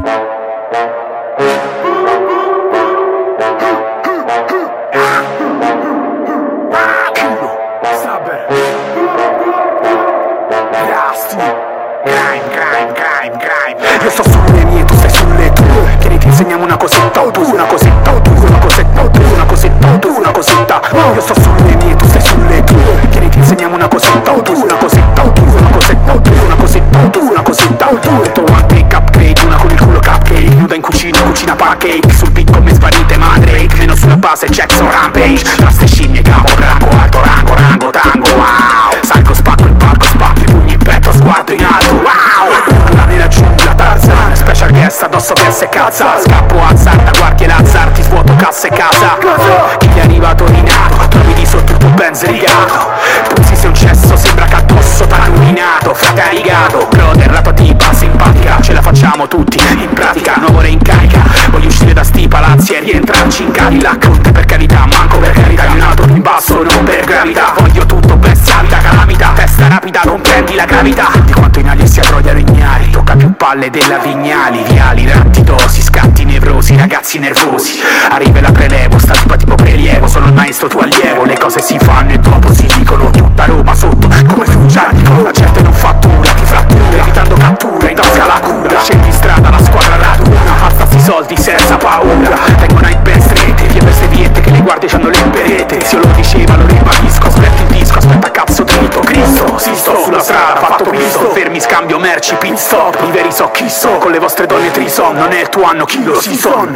Io sto sulle mie, tu stai sulle tue, che ti insegniamo una cosetta o tu, una cosetta o tu, una cosetta o tu, una cosetta o tu, una cosetta. Io sto sulle mie, tu stai sulle tue, che ti insegniamo una cosetta o tu, una cosetta o tu, una cosetta o tu, una cosetta o tu, una cosetta o tu. Detto one take upgrade, una con il culo cupcake, nuda in cucina, cucina pancake, sul beat come sparite madre, meno sulla base Jackson Rampage, raste scimmie, capo, rango, alto, rango, rango, tango, wow. Salgo, spacco il palco, spacco i pugni in petto, sguardo in alto, wow. La nera giungla, Tarzan, special guest addosso che se cazza, scappo azzarda, guardi l'azzar, ti svuoto cassa e casa. Chi ti è arrivato rinato, trovi di sotto il tuo Benz rigato, puzzi sei un cesso, sembra che addosso t'hanno urinato, frate hai ligato, brother la tua tipa simpatica, ce la facciamo tutti. In pratica nuovo re in carica, voglio uscire da sti palazzi e rientrarci in Cadillac. Per carità, manco per carità, in alto in basso, non per gravità. Voglio tutto bestialità, calamità, testa rapida, non prendi la gravità. Di quanto in aria sia troia regnari, tocca più palle della Vignali. Viali, rattidosi, scatti nevrosi, ragazzi nervosi. Arriva la prelevo, sta tipa tipo prelievo. Sono il maestro tuo allievo, le cose si fanno e dopo si dicono. Tutta Roma sotto, come Fugianico. La gente non fattura, ti frattura, evitando cattura, in tasca la cura. Scendi in strada, la squadra raduna, alzati i soldi senza paura. Tengono ai ben strette, via queste viette che le guardie c'hanno le perete. Se io lo diceva, lo ribadisco, aspetta il disco, aspetta cazzo dritto. Cristo, si sto sulla strada, fatto visto. Fermi, scambio merci, pit stop. I veri so chi so, con le vostre donne trison. Non è il tuo anno, Kilo Season.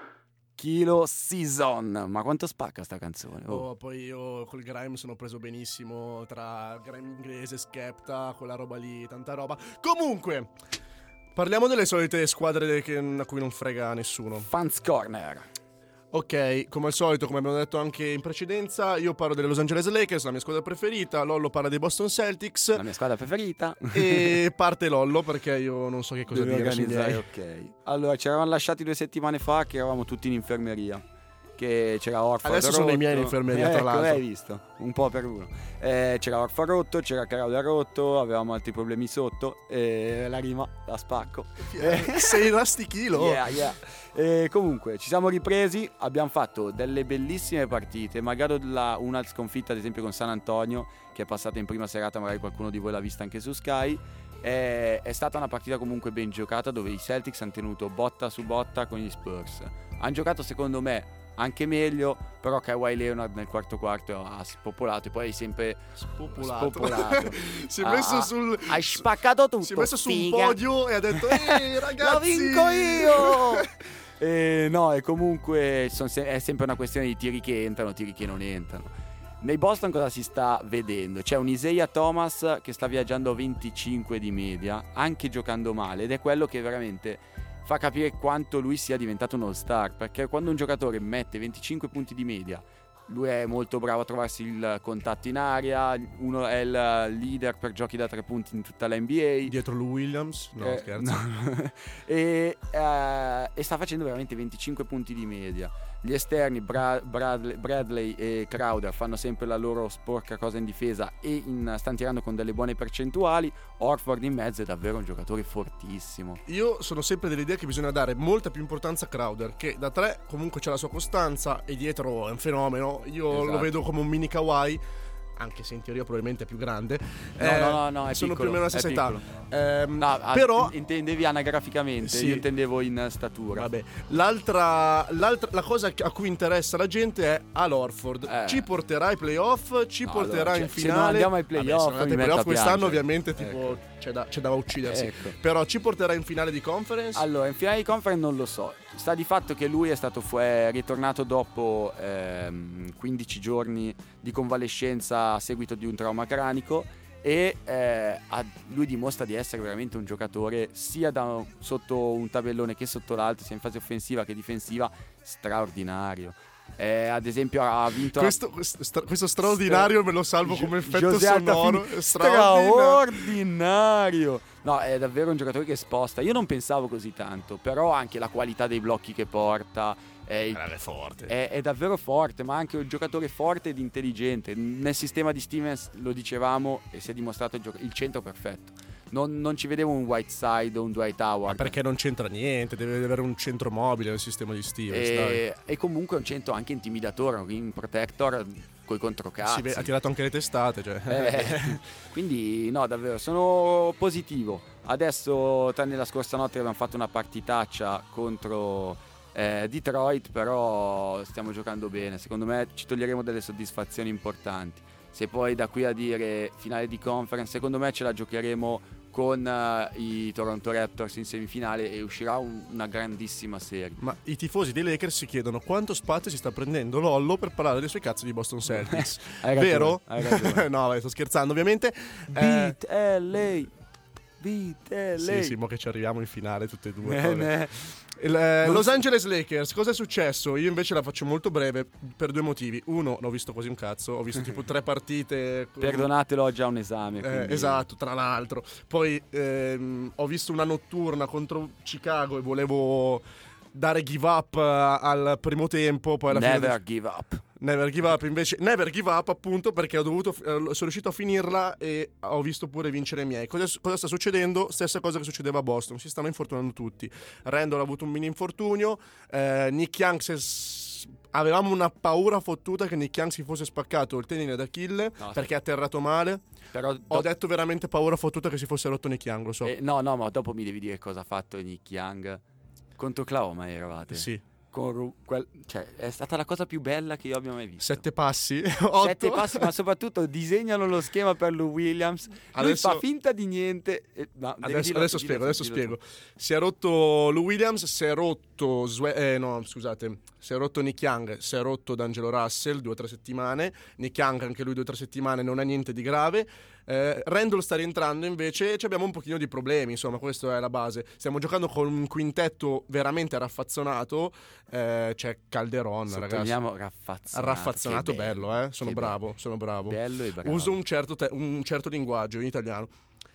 Kilo Season, ma quanto spacca sta canzone? Oh. Oh, poi io col grime sono preso benissimo, tra grime inglese, Skepta, quella roba lì, tanta roba. Comunque, parliamo delle solite squadre che, a cui non frega nessuno. Fans Corner. Ok, come al solito, come abbiamo detto anche in precedenza, io parlo delle Los Angeles Lakers, la mia squadra preferita. Lollo parla dei Boston Celtics. La mia squadra preferita. E parte Lollo perché io non so che cosa Devi dire sui miei. Ok. Allora, ci eravamo lasciati due settimane fa che eravamo tutti in infermeria. Che c'era Orford Adesso rotto. sono i miei in infermeria, tra ecco, l'altro. Hai visto? Un po' per uno. Eh, c'era Orford rotto, c'era Crowder rotto, avevamo altri problemi sotto. E la rima la spacco. Sei rasti chilo. Yeah, yeah. E comunque ci siamo ripresi, abbiamo fatto delle bellissime partite, magari la, una sconfitta ad esempio con San Antonio che è passata in prima serata, magari qualcuno di voi l'ha vista anche su Sky. È, è stata una partita comunque ben giocata dove i Celtics hanno tenuto botta su botta con gli Spurs. Hanno giocato secondo me anche meglio, però Kawhi Leonard nel quarto quarto ha spopolato e poi hai sempre spopolato, spopolato. Si è messo ah, sul hai spaccato tutto, si è messo su un figa. podio e ha detto ehi ragazzi lo vinco io. E no, e comunque sono se- è sempre una questione di tiri che entrano, tiri che non entrano. Nei Boston cosa si sta vedendo? C'è un Isaiah Thomas che sta viaggiando a venticinque di media, anche giocando male, ed è quello che veramente fa capire quanto lui sia diventato un all-star, perché quando un giocatore mette venticinque punti di media, lui è molto bravo a trovarsi il contatto in area, uno è il leader per giochi da tre punti in tutta la N B A. Dietro Lou Williams? No, eh, scherzo. No. e, eh, e sta facendo veramente venticinque punti di media. Gli esterni Bra- Bradley, Bradley e Crowder fanno sempre la loro sporca cosa in difesa e in, stanno tirando con delle buone percentuali. Orford in mezzo è davvero un giocatore fortissimo. Io sono sempre dell'idea che bisogna dare molta più importanza a Crowder, che da tre comunque c'ha la sua costanza e dietro è un fenomeno. Io Esatto. lo vedo come un mini Kawhi, anche se in teoria probabilmente è più grande. No, eh, no, no, no, è sono piccolo, più o meno la stessa è età. piccolo. Ehm, No, ah, però intendevi anagraficamente, Sì. io intendevo in statura. Vabbè, l'altra, l'altra la cosa a cui interessa la gente è Al Horford. Eh. Ci porterà ai playoff, ci No, porterà allora, in cioè, se non finale. andiamo ai Vabbè, playoff, se non andate mi ai metto playoff a quest'anno piangere. ovviamente tipo Ecco. c'è, da, c'è da uccidersi. Ecco. Però ci porterà in finale di conference? Allora, in finale di conference non lo so. Sta di fatto che lui è stato fu- è ritornato dopo ehm, quindici giorni di convalescenza a seguito di un trauma cranico e eh, ha- lui dimostra di essere veramente un giocatore sia da sotto un tabellone che sotto l'altro, sia in fase offensiva che difensiva, straordinario. Eh, ad esempio ha vinto Questo, questo, stra- questo straordinario me lo salvo come effetto José sonoro. Altafini, Straordinario. straordinario. No, è davvero un giocatore che sposta. Io non pensavo così tanto, però anche la qualità dei blocchi che porta è, il- È forte. è, è davvero forte, ma anche un giocatore forte ed intelligente. Nel sistema di Stevens lo dicevamo e si è dimostrato il, gioc- il centro perfetto. Non, non ci vedevo un Whiteside o un Dwight Howard. Ma perché non c'entra niente, deve avere un centro mobile nel sistema di Stevens. dai. e, e comunque è un centro anche intimidatore, un ring protector coi controcazzi. Si ve- ha tirato anche le testate, cioè. Eh, quindi no, davvero sono positivo. Adesso, tranne la scorsa notte, abbiamo fatto una partitaccia contro eh, Detroit, però stiamo giocando bene. Secondo me ci toglieremo delle soddisfazioni importanti. Se poi da qui a dire finale di conference, secondo me ce la giocheremo con uh, i Toronto Raptors in semifinale e uscirà un- una grandissima serie. Ma i tifosi dei Lakers si chiedono quanto spazio si sta prendendo Lollo per parlare dei suoi cazzo di Boston Celtics. Hai ragione, Vero? hai ragione. No, vai, sto scherzando ovviamente. Eh, Beat L A. Capitelli. Sì, sì, mo che ci arriviamo in finale tutte e due. Eh, ne. Il, eh, Los Angeles Lakers, cosa è successo? Io invece la faccio molto breve per due motivi. Uno, non ho visto quasi un cazzo, ho visto tipo tre partite. Perdonatelo, ho già un esame. Eh, esatto, tra l'altro. Poi ehm, ho visto una notturna contro Chicago e volevo dare give up al primo tempo. Poi alla Never fine give up. Never give up, invece Never give up appunto perché ho dovuto eh, sono riuscito a finirla e ho visto pure vincere i miei. Cosa, cosa sta succedendo? Stessa cosa che succedeva a Boston, si stanno infortunando tutti. Randall ha avuto un mini infortunio, eh, Nick Young si è s- avevamo una paura fottuta che Nick Young si fosse spaccato il tendine d'Achille no, perché sì. è atterrato male. Però Ho do- detto veramente paura fottuta che si fosse rotto Nick Young, lo so. eh, no, no, ma dopo mi devi dire cosa ha fatto Nick Young contro Oklahoma, eravate? Sì. Con Ru- quel- cioè, è stata la cosa più bella che io abbia mai visto. Sette passi, otto. Sette passi, ma soprattutto disegnano lo schema per Lou Williams. Lui Adesso- fa finta di niente. E, no, devi Adesso, dirlo adesso tu, spiego, dillo tu, adesso dillo spiego. tu. Si è rotto Lou Williams, si è rotto Swe- eh, no, scusate, si è rotto Nick Young, si è rotto D'Angelo Russell due o tre settimane. Nick Young anche lui due o tre settimane, non ha niente di grave. Eh, Randall sta rientrando invece e ci abbiamo un pochino di problemi, insomma, questa è la base. Stiamo giocando con un quintetto veramente raffazzonato, eh, c'è Calderon, ragazzi. Sottolineiamo raffazzonato. Raffazzonato, Che bello, bello, eh. Sono che bravo, bello. sono bravo. Bello e bravo. Uso un certo, te- un certo linguaggio in italiano.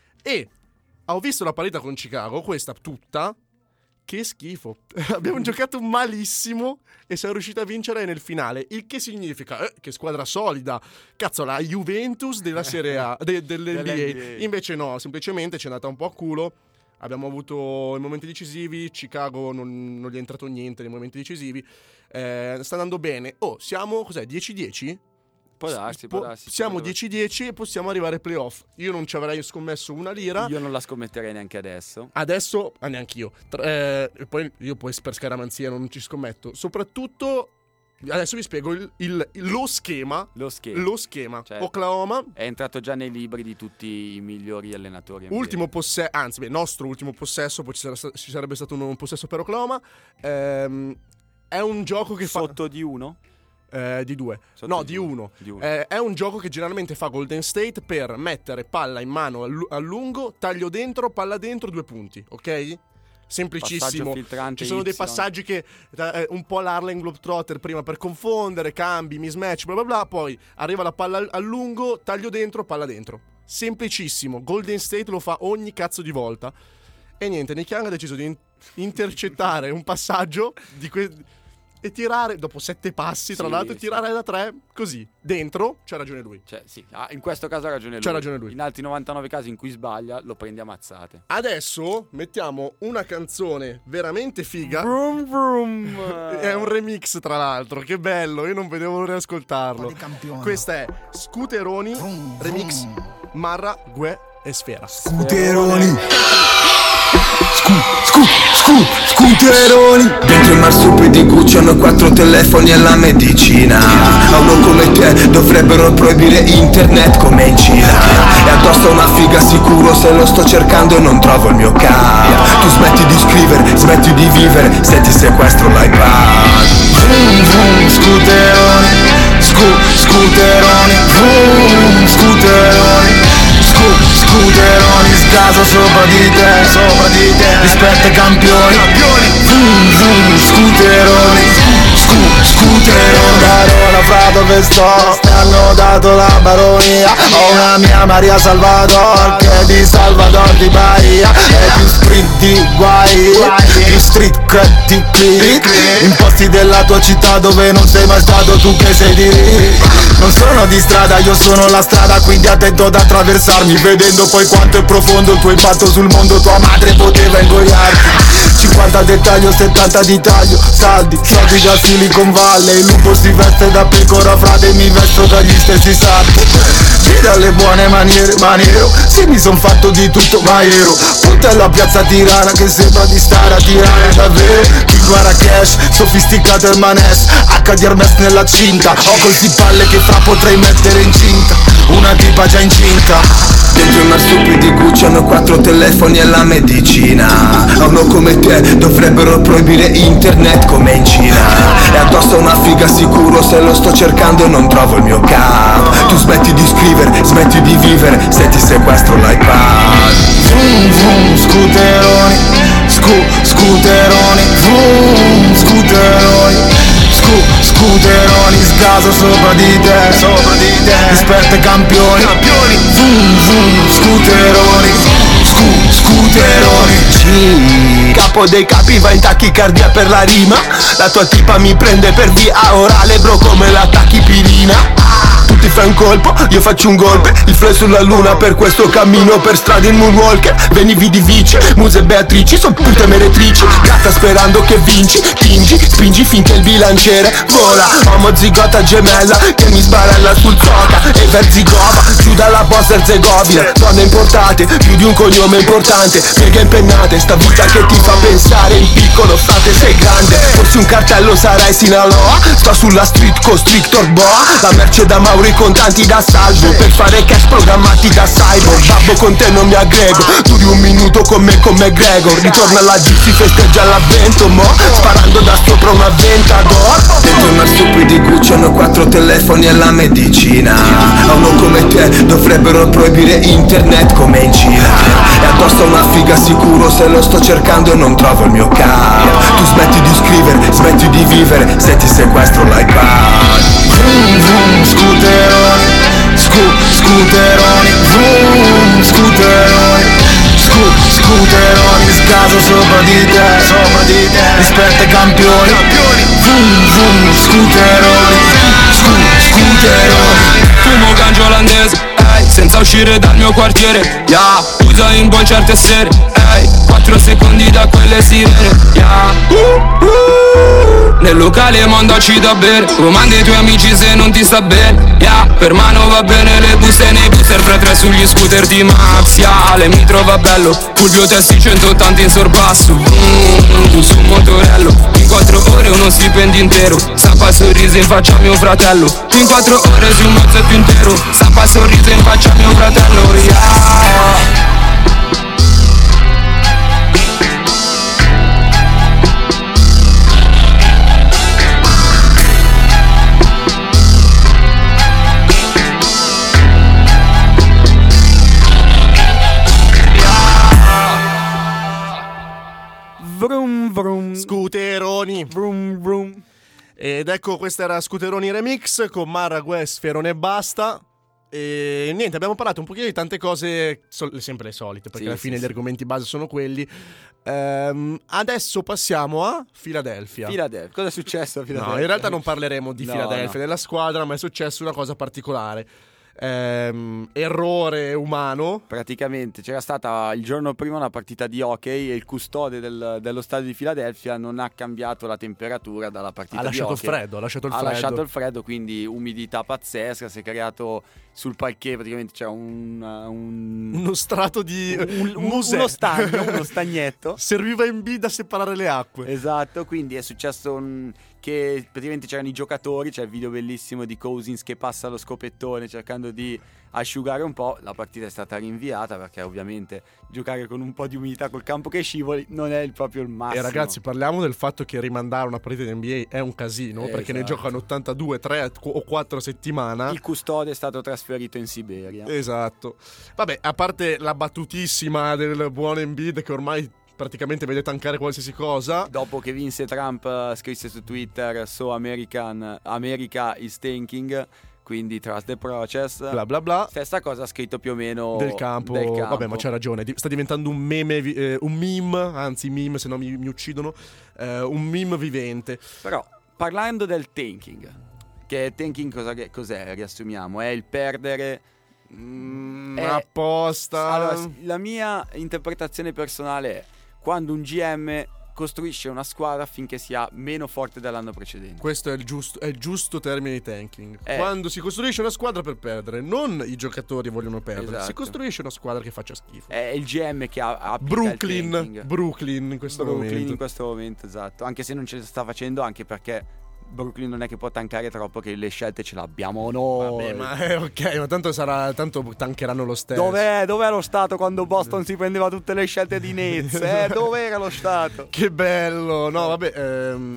E ho visto la partita con Chicago, questa tutta. Che schifo. Abbiamo giocato malissimo e siamo riusciti a vincere nel finale. Il che significa eh, che squadra solida. Cazzo, la Juventus della Serie A, de- dell'N B A. Dell'N B A. Invece no, semplicemente ci è andata un po' a culo. Abbiamo avuto i momenti decisivi. Chicago non, non gli è entrato niente nei momenti decisivi. Eh, sta andando bene. Oh, siamo, cos'è, dieci dieci? Può darsi, può darsi. Siamo potrebbe- dieci dieci e possiamo arrivare ai playoff. Io non ci avrei scommesso una lira. Io non la scommetterei neanche adesso. Adesso, ah, neanche io. Tra- eh, e poi io poi per scaramanzia non ci scommetto. Soprattutto, adesso vi spiego il, il- lo schema. Lo schema. Lo schema. Cioè, Oklahoma, È entrato già nei libri di tutti i migliori allenatori. N B A. ultimo possesso, anzi, beh, nostro ultimo possesso, poi ci, sarà sta- ci sarebbe stato un, un possesso per Oklahoma. Ehm, è un gioco che fa... Sotto di uno? Eh, di due. Sotto No, di di uno. uno. Di uno. Eh, è un gioco che generalmente fa Golden State per mettere palla in mano a lu- a lungo, taglio dentro, palla dentro, due punti, ok? Semplicissimo. Passaggio filtrante Ci sono dei Y. passaggi che eh, un po' l'Harlem Globetrotter prima per confondere, cambi, mismatch, bla bla bla, poi arriva la palla al- a lungo, taglio dentro, palla dentro. Semplicissimo. Golden State lo fa ogni cazzo di volta. E niente, Nick Young ha deciso di in- intercettare un passaggio di que- e tirare dopo sette passi, tra Sì, l'altro, sì. tirare da tre così dentro. C'ha ragione lui. Cioè, sì, ah, in questo caso ha ragione lui. C'ha ragione lui. In altri novantanove casi in cui sbaglia, lo prendi a mazzate. Adesso mettiamo una canzone veramente figa. Vroom vroom. È un remix, tra l'altro. Che bello, io non vedevo l'ora di ascoltarlo. Un po' di campione. Questa è Scooteroni remix Marra, Gue e Sfera. Scooteroni. Scu, scu, scu, scooteroni. Dentro i marsupidi Gucci hanno quattro telefoni e la medicina. A uno come te dovrebbero proibire internet come in Cina. E addosso una figa sicuro se lo sto cercando e non trovo il mio cap. Tu smetti di scrivere, smetti di vivere, se ti sequestro l'iPad. Vroom vroom scooteroni. Scu, scooteroni. Vroom scooteroni. Scu, scooteroni, scaso sopra di te, sopra di te, rispetto ai campioni, vroom vroom, scooteroni, scu, scooteroni, Carola fra dove sto, mi hanno dato la baronia, ho una mia Maria Salvador, che di Salvador di Bahia, è più sprint di guai, più street che di click, in posti della tua città dove non sei mai stato, tu che sei di lì, non sono di strada, io sono la strada, quindi attento ad attraversarmi, vedendo poi quanto è profondo il tuo impatto sul mondo, tua madre poteva ingoiarti. cinquanta dettaglio, settanta di taglio, saldi, soldi da Silicon Valley, il lupo si veste da pecora, frate mi vesto dagli stessi salti. Gira le buone maniere, maniero, sì mi son fatto di tutto ma ero puntello a piazza Tirana che sembra di stare a tirare davvero. Chi guarda cash, sofisticato il manes, H di Hermes nella cinta, ho così palle che fra potrei mettere incinta una tipa già incinta. Dentro i marsupidi Gucci hanno quattro telefoni e la medicina. A uno come te dovrebbero proibire internet come in Cina. E addosso una figa sicuro se lo sto cercando e non trovo il mio cap. Tu smetti di scrivere, smetti di vivere, se ti sequestro l'iPad. Vroom vroom, scooteroni, scu, scooteroni, vroom, scooteroni, scu, scooteroni, sgaso sopra di te, sopra di te, esperte campioni, campioni, vroom vroom, scooteroni, scu, scooteroni. Sì, capo dei capi va in tachicardia per la rima. La tua tipa mi prende per via orale, bro, come la tachipirina. Tu ti fai un colpo, io faccio un golpe. Il flow sulla luna, per questo cammino per strada in moonwalker. Venivi di vice, muse e Beatrici, son pute meretrici. Gatta sperando che vinci, tingi, spingi finché il bilanciere vola. Uomo zigota gemella che mi sbarella sul zoca. E Verzigova, giù dalla Bosnia Erzegovina. Donne importate, più di un cognome importante. Pieghe impennate, sta vita che ti fa pensare. In piccolo frate sei grande, forse un cartello sarai Sinaloa. Sto sulla street constrictor boa. La merce da Mauro, i contanti da salvo, per fare cash programmati da cyborg. Babbo con te non mi aggrego, duri un minuto con me come Gregor. Ritorna alla G, si festeggia l'avvento, mo sparando da sopra una Ventador. Dentro una stupidi Gucci hanno quattro telefoni e la medicina. A uno come te dovrebbero proibire internet come in Cina. E addosso una figa sicuro, se lo sto cercando e non trovo il mio cap. Tu smetti di scrivere, smetti di vivere, se ti sequestro l'iPad. Vroom vroom, scooteroni, scu, scooteroni, vroom, scooteroni, scu, scooteroni, sgaso sopra di te, sopra di te, esperte campioni, campioni, vroom vroom, scooteroni, scu, scooteroni. Fumo ganja olandese, ehi, senza uscire dal mio quartiere, yeah. Usa in buon certe sere, ehi, quattro secondi da quelle sirene, yeah. uh, uh. Nel locale mandaci da bere, comandi ai tuoi amici se non ti sta bene, yeah. Per mano va bene le buste nei booster, tre tre sugli scooter di Max, yeah. Le mi trova bello, Fulvio testi centottanta in sorpasso, mm, su un motorello. In quattro ore uno stipendio intero, stampa sorriso in faccia a mio fratello. In quattro ore su un mazzetto intero, stampa sorriso in faccia a mio fratello, yeah. Vroom vroom, Scooteroni. vroom vroom. Ed ecco, questa era Scooteroni Remix con Mara Guest, Ferone e basta. E niente, abbiamo parlato un pochino di tante cose, sol- sempre le solite, perché Sì, alla sì, fine sì. gli argomenti base sono quelli. Ehm, adesso passiamo a Philadelphia. Philadelphia. Cosa è successo a Philadelphia? No, in realtà non parleremo di No, Philadelphia, no. della squadra, ma è successo una cosa particolare. Ehm, errore umano. Praticamente c'era stata il giorno prima una partita di hockey e il custode del- dello stadio di Philadelphia non ha cambiato la temperatura dalla partita Ha lasciato di il hockey. freddo, ha lasciato il ha freddo. lasciato il freddo, quindi umidità pazzesca, si è creato sul parquet, praticamente c'era un, un, Uno strato di un- un- musè. uno stagno, uno stagnetto. Serviva in B da separare le acque. Esatto, quindi è successo un- che praticamente c'erano i giocatori, c'è il video bellissimo di Cousins che passa lo scopettone cercando di asciugare un po'. La partita è stata rinviata perché ovviamente giocare con un po' di umidità col campo che scivoli non è il proprio il massimo. E ragazzi, parliamo del fatto che rimandare una partita di N B A è un casino, Eh, perché ne esatto. giocano ottantadue, tre o quattro a settimana. Il custode è stato trasferito in Siberia. Esatto. Vabbè, a parte la battutissima del buon Embiid che ormai praticamente vede tankare qualsiasi cosa. Dopo che vinse Trump, eh, scrisse su Twitter So American, America is tanking, quindi trust the process, Bla bla bla. Stessa cosa ha scritto più o meno Del campo. del campo. Vabbè, ma c'ha ragione. Di- Sta diventando un meme, vi- eh, un meme, anzi meme se no mi, mi uccidono, eh, un meme vivente. Però parlando del tanking, che tanking cosa, che- cos'è? Riassumiamo, è il perdere. Mm, È- apposta. Allora, s- la mia interpretazione personale è quando un G M costruisce una squadra affinché sia meno forte dell'anno precedente. Questo è il giusto, è il giusto termine di tanking. Eh. Quando si costruisce una squadra per perdere, non i giocatori vogliono perdere. Esatto. Si costruisce una squadra che faccia schifo. È il G M che ha, applica il Brooklyn, tanking. Brooklyn in questo Brooklyn momento. in questo momento, esatto. Anche se non ce la sta facendo, anche perché Brooklyn non è che può tankare troppo, che le scelte ce l'abbiamo noi. Vabbè, ma eh, ok, ma tanto sarà, tanto tancheranno lo stesso. Dov'è, dov'è lo stato quando Boston si prendeva tutte le scelte di Nets? Eh, dov'era lo stato? Che bello. No, vabbè, ehm,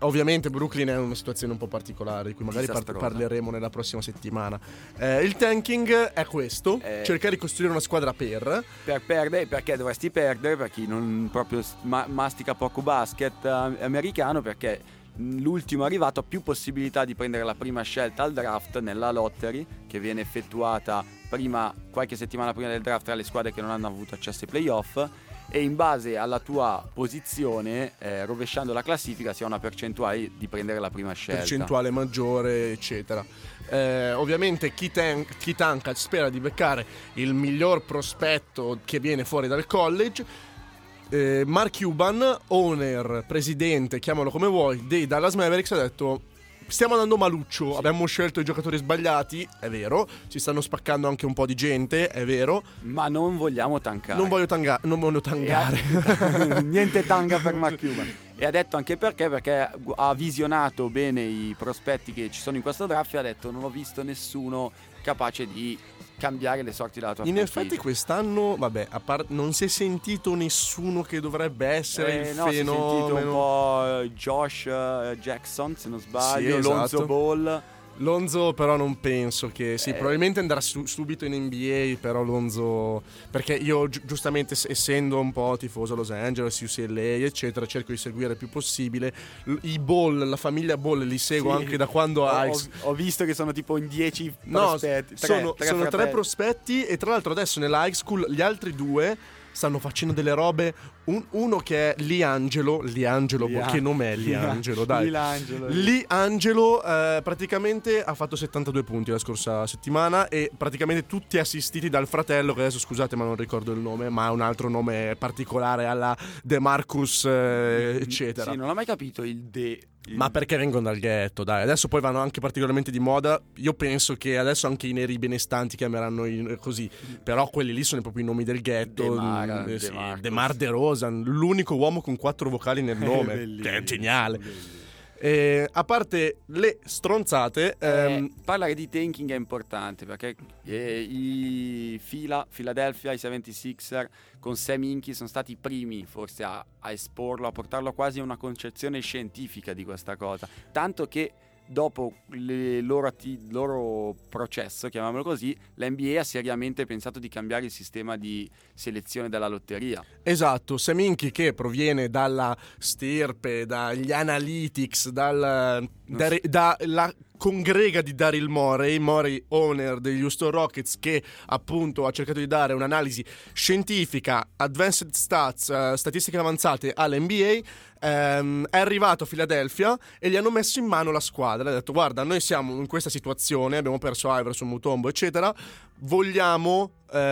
ovviamente Brooklyn è una situazione un po' particolare di cui magari par- parleremo nella prossima settimana. Eh, il tanking è questo, Eh, cercare di costruire una squadra per per perdere, perché dovresti perdere, per chi non proprio ma- mastica poco basket eh, americano, perché l'ultimo arrivato ha più possibilità di prendere la prima scelta al draft nella lottery, che viene effettuata prima, qualche settimana prima del draft, tra le squadre che non hanno avuto accesso ai playoff, e in base alla tua posizione, eh, rovesciando la classifica, si ha una percentuale di prendere la prima scelta, percentuale maggiore, eccetera. Eh, ovviamente chi, tan- chi tanka spera di beccare il miglior prospetto che viene fuori dal college. eh, Mark Cuban, owner, presidente, chiamalo come vuoi, dei Dallas Mavericks, ha detto: stiamo andando maluccio, sì. Abbiamo scelto i giocatori sbagliati, è vero, si stanno spaccando anche un po' di gente, è vero, ma non vogliamo tankare. Non voglio tanga- non voglio tangare. Ha... niente tanga per Mark Cuban. E ha detto anche perché, perché ha visionato bene i prospetti che ci sono in questo draft e ha detto: non ho visto nessuno capace di cambiare le sorti della tua in franchigia. effetti quest'anno, vabbè, a par- non si è sentito nessuno che dovrebbe essere eh, il no, fenomeno. Si è sentito un po' Josh uh, Jackson, se non sbaglio, sì, Lonzo esatto. Ball. Lonzo però non penso che sì, eh. probabilmente andrà su- subito in N B A, però Lonzo, perché io gi- giustamente essendo un po' tifoso Los Angeles, U C L A eccetera, cerco di seguire il più possibile L- i Ball, la famiglia Ball li seguo Sì. anche da quando ho, ha ho, ho visto che sono tipo in dieci no, prospetti, tre, sono, tre, sono tre fratelli. prospetti, e tra l'altro adesso nella high school gli altri due stanno facendo delle robe. Un, uno che è Liangelo, Liangelo, Lia- che nome è Liangelo, dai. Liangelo. Liangelo eh, praticamente ha fatto settantadue punti la scorsa settimana, e praticamente tutti assistiti dal fratello, che adesso scusate ma non ricordo il nome, ma ha un altro nome particolare alla DeMarcus eh, eccetera. Sì, non ho mai capito il De. Il... Ma perché vengono dal ghetto, dai. Adesso poi vanno anche particolarmente di moda. Io penso che adesso anche i neri benestanti chiameranno i, così. Però quelli lì sono proprio i nomi del ghetto. DeMar, eh, sì, DeMarcus. DeMar DeRozan, l'unico uomo con quattro vocali nel nome. Che è geniale. Eh, a parte le stronzate, eh, ehm, parlare di tanking è importante, perché eh, i Fila, Philadelphia, i settantasei con Sam Hinkie sono stati i primi forse a, a esporlo, a portarlo quasi a una concezione scientifica di questa cosa, tanto che dopo il loro, atti- loro processo, chiamiamolo così, l'N B A ha seriamente pensato di cambiare il sistema di selezione della lotteria. Esatto, Sam Hinkie, che proviene dalla stirpe, dagli analytics, dal, da, so. dalla congrega di Daryl Morey, Morey owner degli Houston Rockets, che appunto ha cercato di dare un'analisi scientifica, advanced stats, uh, statistiche avanzate all'N B A, um, è arrivato a Philadelphia e gli hanno messo in mano la squadra. Ha detto: guarda, noi siamo in questa situazione, abbiamo perso Iverson, Mutombo eccetera, vogliamo,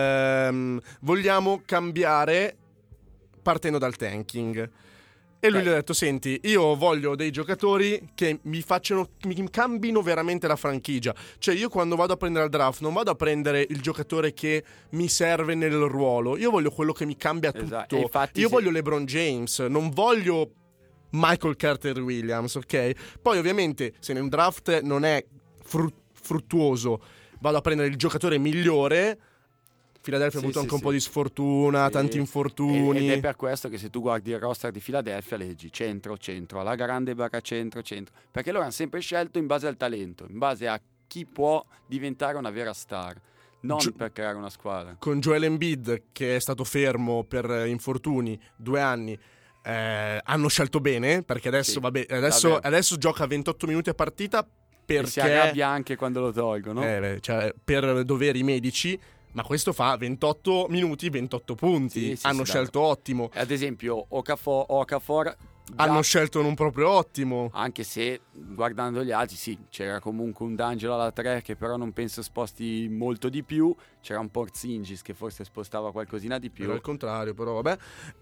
um, vogliamo cambiare partendo dal tanking. E lui okay. gli ha detto: senti, io voglio dei giocatori che mi facciano, mi cambino veramente la franchigia. Cioè, io quando vado a prendere al draft non vado a prendere il giocatore che mi serve nel ruolo, io voglio quello che mi cambia esatto. tutto. Io se... voglio LeBron James, non voglio Michael Carter Williams, ok? Poi ovviamente se in un draft non è fru- fruttuoso, vado a prendere il giocatore migliore. Philadelphia sì, ha avuto sì, anche un sì. po' di sfortuna, sì. tanti infortuni. Ed è per questo che se tu guardi il roster di Philadelphia leggi centro, centro, alla grande barra centro, centro. Perché loro hanno sempre scelto in base al talento, in base a chi può diventare una vera star, non Gio- per creare una squadra. Con Joel Embiid, che è stato fermo per infortuni due anni, eh, hanno scelto bene, perché adesso, sì, vabbè, adesso, adesso gioca ventotto minuti a partita, perché... E si arrabbia anche quando lo tolgono. Eh, cioè, per doveri medici. Ma questo fa ventotto minuti, ventotto punti. Sì, sì, hanno sì, scelto dai. ottimo. Ad esempio, Okafor, Okafor hanno scelto non proprio ottimo. Anche se, guardando gli altri, sì, c'era comunque un D'Angelo alla tre che però non penso sposti molto di più. C'era un Porzingis che forse spostava qualcosina di più. Era al contrario, però vabbè.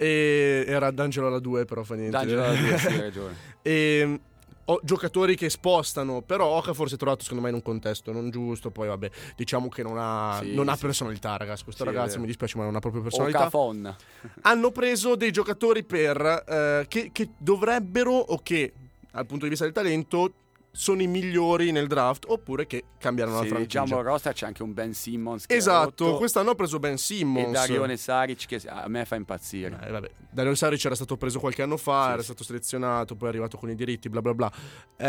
E era D'Angelo alla due, però fa niente. D'Angelo alla due, sì, hai ragione. E... Ho giocatori che spostano, però Okafor si è trovato secondo me in un contesto non giusto. Poi vabbè, diciamo che non ha, sì, non ha sì. personalità, ragazzi. Questo sì, ragazzo mi dispiace, ma non ha proprio personalità. Okafon. Hanno preso dei giocatori per eh, che, che dovrebbero, o che dal punto di vista del talento sono i migliori nel draft oppure che cambieranno sì, la franchigia. Diciamo, al roster c'è anche un Ben Simmons che esatto, quest'anno ho preso Ben Simmons e Darione Saric che a me fa impazzire. eh, vabbè. Darione Saric era stato preso qualche anno fa, sì, era sì. stato selezionato, poi è arrivato con i diritti, bla bla bla.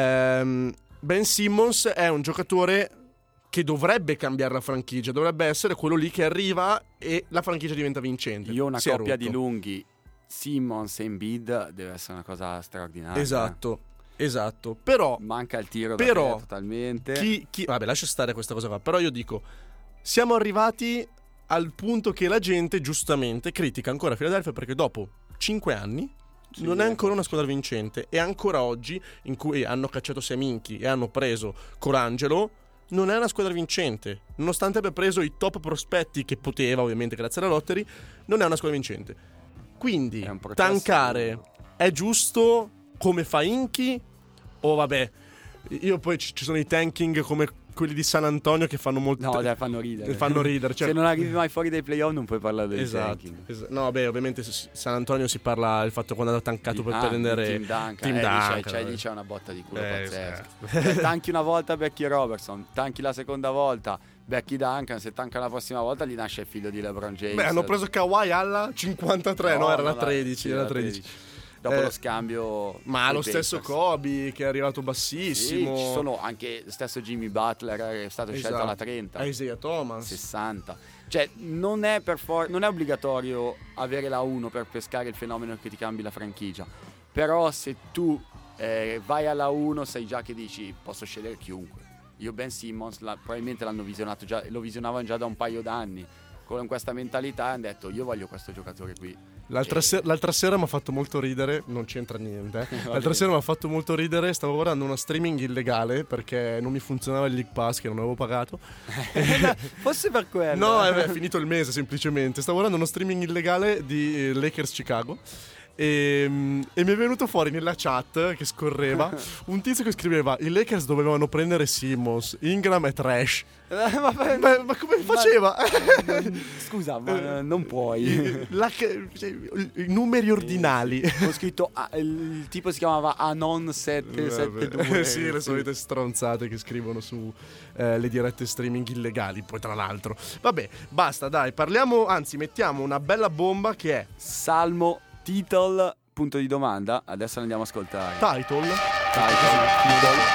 ehm, Ben Simmons è un giocatore che dovrebbe cambiare la franchigia, dovrebbe essere quello lì che arriva e la franchigia diventa vincente. Io una si è coppia rotto. di lunghi Simmons e Embiid deve essere una cosa straordinaria. Esatto. Esatto, però manca il tiro però, da te totalmente. Chi, chi, vabbè, lascia stare questa cosa qua. Però io dico, siamo arrivati al punto che la gente giustamente critica ancora Philadelphia perché dopo cinque anni sì, non è ancora una squadra vincente e ancora oggi, in cui hanno cacciato Seminchi e hanno preso Colangelo, non è una squadra vincente. Nonostante abbia preso i top prospetti che poteva, ovviamente grazie alla lottery, non è una squadra vincente. Quindi è tankare è giusto come fa Inchi o vabbè, io poi ci sono i tanking come quelli di San Antonio che fanno molto. No, dai, fanno ridere. Fanno ridere. Cioè... Se non arrivi mai fuori dai playoff non puoi parlare del esatto, tanking. Esatto. No, beh, ovviamente San Antonio si parla del fatto quando hanno tankato per ah, prendere Team Duncan. Team eh, Duncan lì, c'è, c'è, lì c'è una botta di culo eh, pazzesca. esatto. Se tanchi una volta Becky Robertson, tanchi la seconda volta Becky Duncan, se tanca la prossima volta gli nasce il figlio di LeBron James. Beh, hanno preso Kawhi alla cinquantatré, no, no era la tredici, era la tredici. Dopo eh, lo scambio, ma lo stesso Kobe che è arrivato bassissimo. Sì, ci sono anche lo stesso Jimmy Butler è stato esatto. scelto alla trenta, Isaiah Thomas sessanta. Cioè non è per for- non è obbligatorio avere la uno per pescare il fenomeno che ti cambi la franchigia. Però se tu eh, vai alla uno sai già che dici posso scegliere chiunque. Io Ben Simmons la, probabilmente l'hanno visionato già, lo visionavano già da un paio d'anni. Con questa mentalità hanno detto io voglio questo giocatore qui. L'altra, e... ser- l'altra sera mi ha fatto molto ridere, non c'entra niente. Eh. L'altra sera mi ha fatto molto ridere, stavo guardando uno streaming illegale perché non mi funzionava il League Pass che non avevo pagato. Forse per quello. No, è finito il mese semplicemente. Stavo guardando uno streaming illegale di eh, Lakers Chicago. E, e mi è venuto fuori nella chat che scorreva un tizio che scriveva i Lakers dovevano prendere Simmons, Ingram è trash. ma, ma, ma come faceva? Ma, scusa, ma non puoi. La, cioè, i numeri ordinali. Ho scritto ah, il tipo si chiamava Anon sette sette due. Sì, le solite stronzate che scrivono su eh, le dirette streaming illegali. Poi tra l'altro vabbè, basta, dai, parliamo, anzi mettiamo una bella bomba che è Salmo Title, punto di domanda. Adesso andiamo a ascoltare. Title? Title. Title.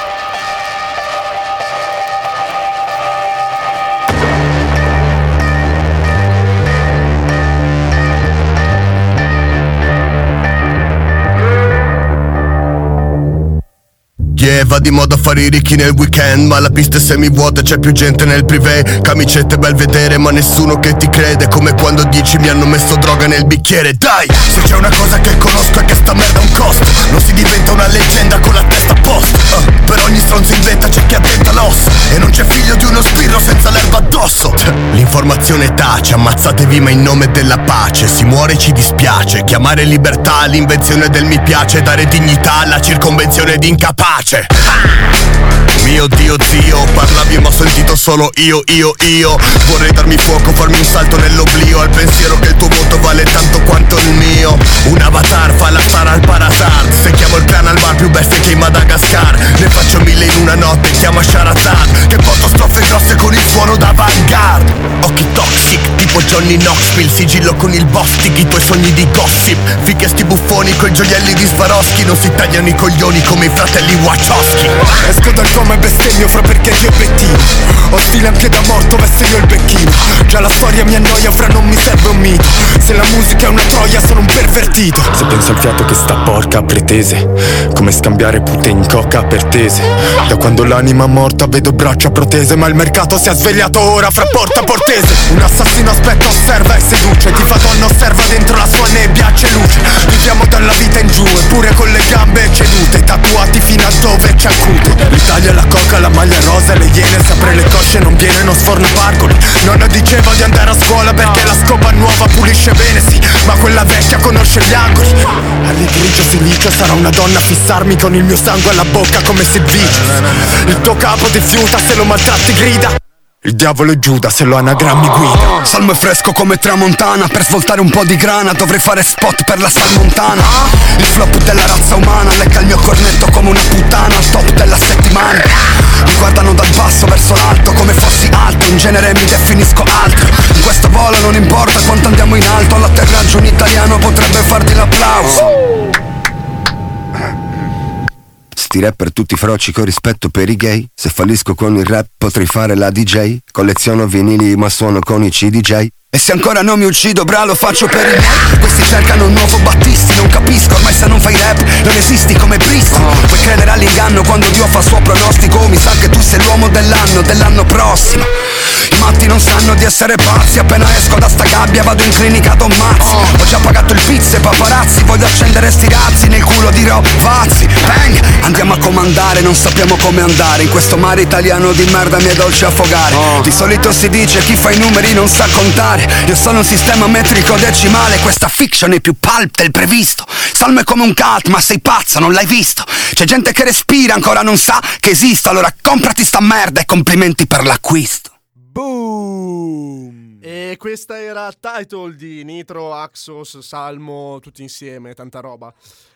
Yeah, va di moda fare i ricchi nel weekend, ma la pista è semivuota, c'è più gente nel privé. Camicette bel vedere, ma nessuno che ti crede. Come quando dici mi hanno messo droga nel bicchiere. Dai, se c'è una cosa che conosco è che sta merda ha un costo. Non si diventa una leggenda con la testa a posto. uh, Per ogni stronzo in vetta c'è chi addenta l'osso. E non c'è figlio di uno sbirro senza l'erba addosso. L'informazione tace, ammazzatevi ma in nome della pace. Si muore ci dispiace, chiamare libertà l'invenzione del mi piace. Dare dignità alla circonvenzione di incapace. Mio Dio zio, parlavi ma ho sentito solo io, io, io. Vorrei darmi fuoco, farmi un salto nell'oblio al pensiero che il tuo voto vale tanto quanto il mio. Un avatar fa la star al Parasard. Se chiamo il clan al bar più bestie che in Madagascar. Ne faccio mille in una notte, chiama Sharazad. Che porto strofe grosse con il suono d'avantgarde. Occhi toxic, tipo Johnny Knoxville. Sigillo con il Bostic, i tuoi sogni di gossip. Fiche sti buffoni coi gioielli di Swarovski. Non si tagliano i coglioni come i fratelli Wachowski. Esco dal coma e bestemmio fra perché Dio è pettino. Ho stile anche da morto, veste io il becchino. Già la storia mi annoia, fra non mi serve un mito. Se la musica è una troia sono un pervertito. Se penso al fiato che sta porca pretese, come scambiare putte in coca per tese. Da quando l'anima morta vedo braccia protese, ma il mercato si è svegliato ora fra porta portese. Un assassino aspetta, osserva e seduce. Ti fa donna, osserva dentro la sua nebbia c'è luce. Viviamo dalla vita in giù eppure con le gambe cedute. Tatuati fino a dove c'è cute. L'Italia, la coca, la maglia rosa, le iene. Se apre le cosce non viene, non sforna pargoli. Nonna diceva di andare a scuola perché la scopa nuova pulisce bene, sì, ma quella vecchia conosce gli angoli. All'grigio silicio sarà una donna a fissarmi con il mio sangue alla bocca come se dice. Il tuo capo ti fiuta, se lo maltratti grida. Il diavolo è Giuda, se lo anagrammi guida. Salmo è fresco come tramontana. Per svoltare un po' di grana dovrei fare spot per la salmontana. Il flop della razza umana lecca il mio cornetto come una puttana. Al top della settimana mi guardano dal basso verso l'alto come fossi alto. In genere mi definisco altro. In questo volo non importa quanto andiamo in alto. All'atterraggio un italiano potrebbe farti l'applauso. Sti rapper tutti froci con rispetto per i gay. Se fallisco con il rap potrei fare la D J. Colleziono vinili ma suono con i C D J. E se ancora non mi uccido, bra, lo faccio per i miei. Questi cercano un nuovo Battisti, non capisco, ormai se non fai rap non esisti come Bristi. Puoi credere all'inganno quando Dio fa il suo pronostico. Mi sa che tu sei l'uomo dell'anno, dell'anno prossimo. I matti non sanno di essere pazzi. Appena esco da sta gabbia vado in clinica Don Mazzi. Ho già pagato il pizzo e paparazzi. Voglio accendere sti razzi, nel culo dirò Fazzi. Bang, andiamo a comandare, non sappiamo come andare. In questo mare italiano di merda mi è dolce affogare. Di solito si dice chi fa i numeri non sa contare. Io sono un sistema metrico decimale. Questa fiction è più pulp del previsto. Salmo è come un cult, ma sei pazza, non l'hai visto. C'è gente che respira, ancora non sa che esisto. Allora comprati sta merda e complimenti per l'acquisto. Boom! E questa era Title di Nitro, Axos, Salmo, tutti insieme, tanta roba.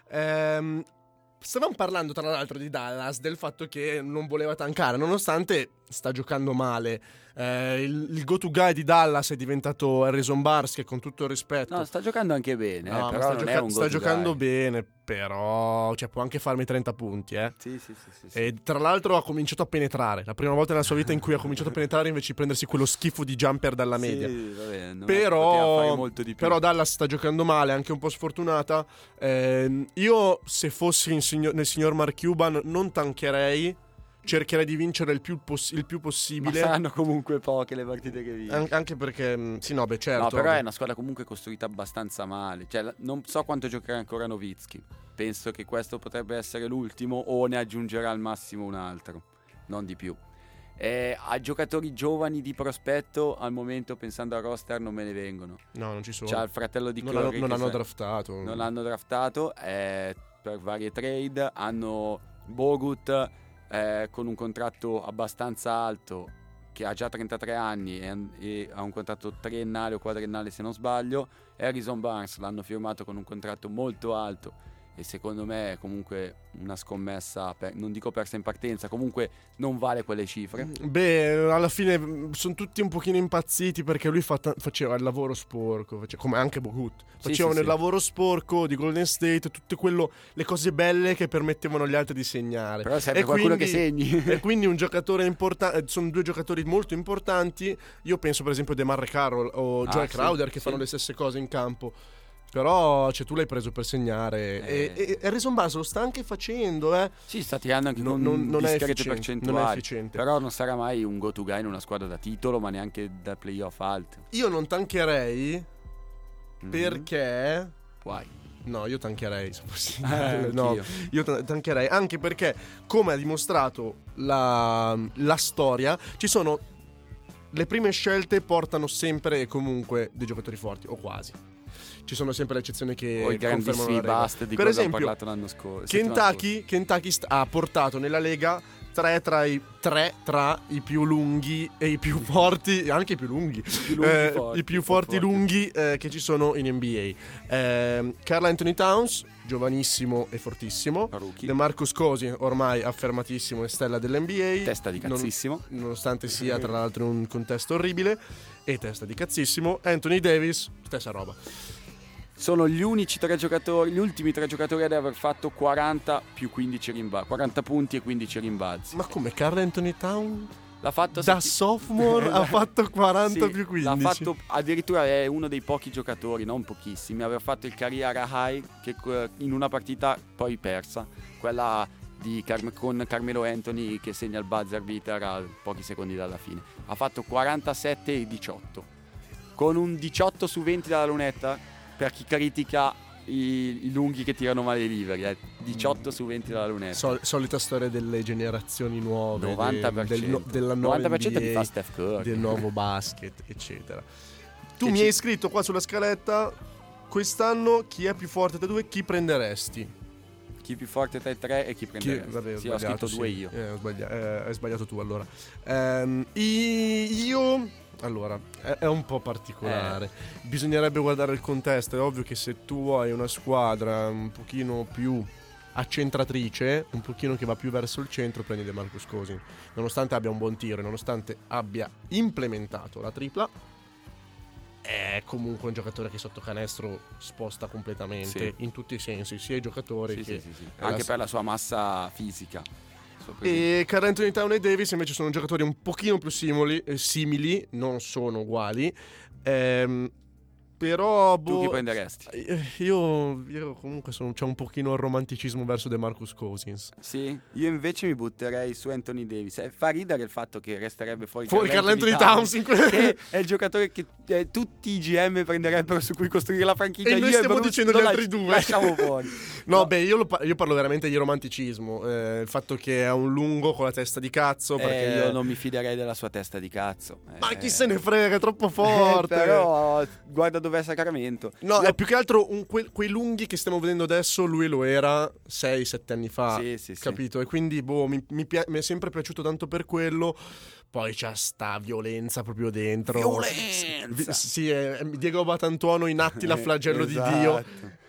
Ehm, stavamo parlando tra l'altro di Dallas, del fatto che non voleva tankare, nonostante sta giocando male. Eh, il, il go-to guy di Dallas è diventato Harrison Barnes, che con tutto il rispetto... No, sta giocando anche bene, no, eh, però sta, non gioca- è un sta go-to giocando guy. bene, però cioè, può anche farmi trenta punti, eh. Sì, sì, sì, sì, sì. E tra l'altro ha cominciato a penetrare. La prima volta nella sua vita in cui ha cominciato a penetrare invece di prendersi quello schifo di jumper dalla media. Sì, vabbè, non poteva però, fare molto di più. però Dallas sta giocando male, anche un po' sfortunata. Eh, io se fossi in signor, nel signor Mark Cuban non tancherei. Cercherei di vincere il più, poss- il più possibile. Ma saranno comunque poche le partite che vince. An- anche perché, mh, sì, no, beh, certo. No, però ovvio. è una squadra comunque costruita abbastanza male. Cioè, la- non so quanto giocherà ancora Nowitzki. Penso che questo potrebbe essere l'ultimo o ne aggiungerà al massimo un altro. Non di più. E a giocatori giovani di prospetto, al momento, pensando a roster, non me ne vengono. No, non ci sono. C'ha il fratello di Non Curry. hanno- non che hanno sa- draftato. Non l'hanno draftato eh, per varie trade. Hanno Bogut eh, con un contratto abbastanza alto, che ha già trentatré anni e, e ha un contratto triennale o quadriennale se non sbaglio. Harrison Barnes l'hanno firmato con un contratto molto alto e secondo me è comunque una scommessa, per, non dico persa in partenza, comunque non vale quelle cifre. Beh, alla fine sono tutti un pochino impazziti perché lui fa ta- faceva il lavoro sporco, face- come anche Bogut. Facevano sì, il sì. lavoro sporco di Golden State, tutte quello, le cose belle che permettevano agli altri di segnare. Però serve E qualcuno quindi- che segni. E quindi un giocatore importante, sono due giocatori molto importanti. Io penso per esempio a DeMarre Carroll o Ah, Joe sì, Crowder che sì. fanno le stesse cose in campo. Però cioè, tu l'hai preso per segnare Eh. e, e Harrison Barnes lo sta anche facendo, eh. Sì, sta tirando anche Non- con non- non è discrete efficiente, percentuali. non è efficiente. Però non sarà mai un go-to guy in una squadra da titolo, ma neanche da playoff alti. Io non tancherei Mhm. perché... Why? No, io tancherei se Eh, possibile. no, anch'io. io ta- tancherei anche perché, come ha dimostrato la, la storia, ci sono le prime scelte portano sempre e comunque dei giocatori forti, o quasi. Ci sono sempre le eccezioni che O i confermano grandissimi la regola. bust di Per cui abbiamo esempio, parlato l'anno scorso. settimana Kentucky, Kentucky st- ha portato nella Lega tre tra i tre tra i più lunghi e i più forti, anche i più lunghi, più lunghi eh, forti, i più forti. forti lunghi eh, che ci sono in N B A. Eh, Karl Anthony Towns, giovanissimo e fortissimo. Rookie. DeMarcus Cousins, ormai affermatissimo e stella dell'N B A. Testa di cazzissimo. Non- nonostante sia tra l'altro in un contesto orribile e testa di cazzissimo. Anthony Davis, stessa roba. Sono gli unici tre giocatori, gli ultimi tre giocatori ad aver fatto quaranta più quindici rimbalzi, quaranta punti e quindici rimbalzi. Ma come Karl Anthony Towns? L'ha fatto Da setti- sophomore ha fatto quaranta Sì, più quindici. L'ha fatto, addirittura è uno dei pochi giocatori, non pochissimi, a aver fatto il career high che eh, in una partita poi persa, quella di Car- con Carmelo Anthony che segna il buzzer beater a pochi secondi dalla fine. Ha fatto quarantasette e diciotto con un diciotto su venti dalla lunetta, per chi critica i, i lunghi che tirano male i liberi, eh. diciotto su venti dalla lunetta. Sol- solita storia delle generazioni nuove, novanta per cento. del, del no- della nuova novanta per cento N B A, li fa Steph Curry. del nuovo basket, eccetera. Tu Che mi ci- hai scritto qua sulla scaletta: quest'anno chi è più forte tra due, chi prenderesti? Chi più forte tra i tre e chi prende Chi, vabbè, ho sì, ho scritto sì. due io. Eh, ho sbagliato, eh, hai sbagliato tu allora. Ehm, io allora è, è un po' particolare. Eh. Bisognerebbe guardare il contesto. È ovvio che se tu hai una squadra un pochino più accentratrice, un pochino che va più verso il centro, prendi DeMarcus Cousins. Nonostante abbia un buon tiro, nonostante abbia implementato la tripla, è comunque un giocatore che sotto canestro sposta completamente, sì, in tutti i sensi, sia i giocatori sì, che sì, sì, sì. anche la... per la sua massa fisica. E Karl Anthony Towns e Davis invece sono giocatori un pochino più simili, eh, simili non sono uguali. Ehm, Però boh, tu chi prenderesti? Io, io comunque sono, c'è un pochino il romanticismo verso DeMarcus Cousins. Sì, io invece mi butterei su Anthony Davis. Eh, fa ridere il fatto che resterebbe fuori fuori Karl Anthony Towns, Towns che è il giocatore che eh, tutti i G M prenderebbero su cui costruire la franchigia. E noi io stiamo dicendo gli altri due. Lasciamo fuori. No, no, beh, io, lo, io parlo veramente di romanticismo. Eh, il fatto che è un lungo con la testa di cazzo. Perché eh, io non mi fiderei della sua testa di cazzo. Eh, Ma chi se ne frega, è troppo forte. Eh, però guarda dov'è Sacramento. No, io... è più che altro un, que, quei lunghi che stiamo vedendo adesso. Lui lo era sei sette anni fa. Sì, sì, capito? Sì. E quindi boh, mi, mi, pia- mi è sempre piaciuto tanto per quello. Poi c'ha sta violenza proprio dentro. Violenza! Sì, sì è Diego Batantuono in Attila flagello esatto. di Dio.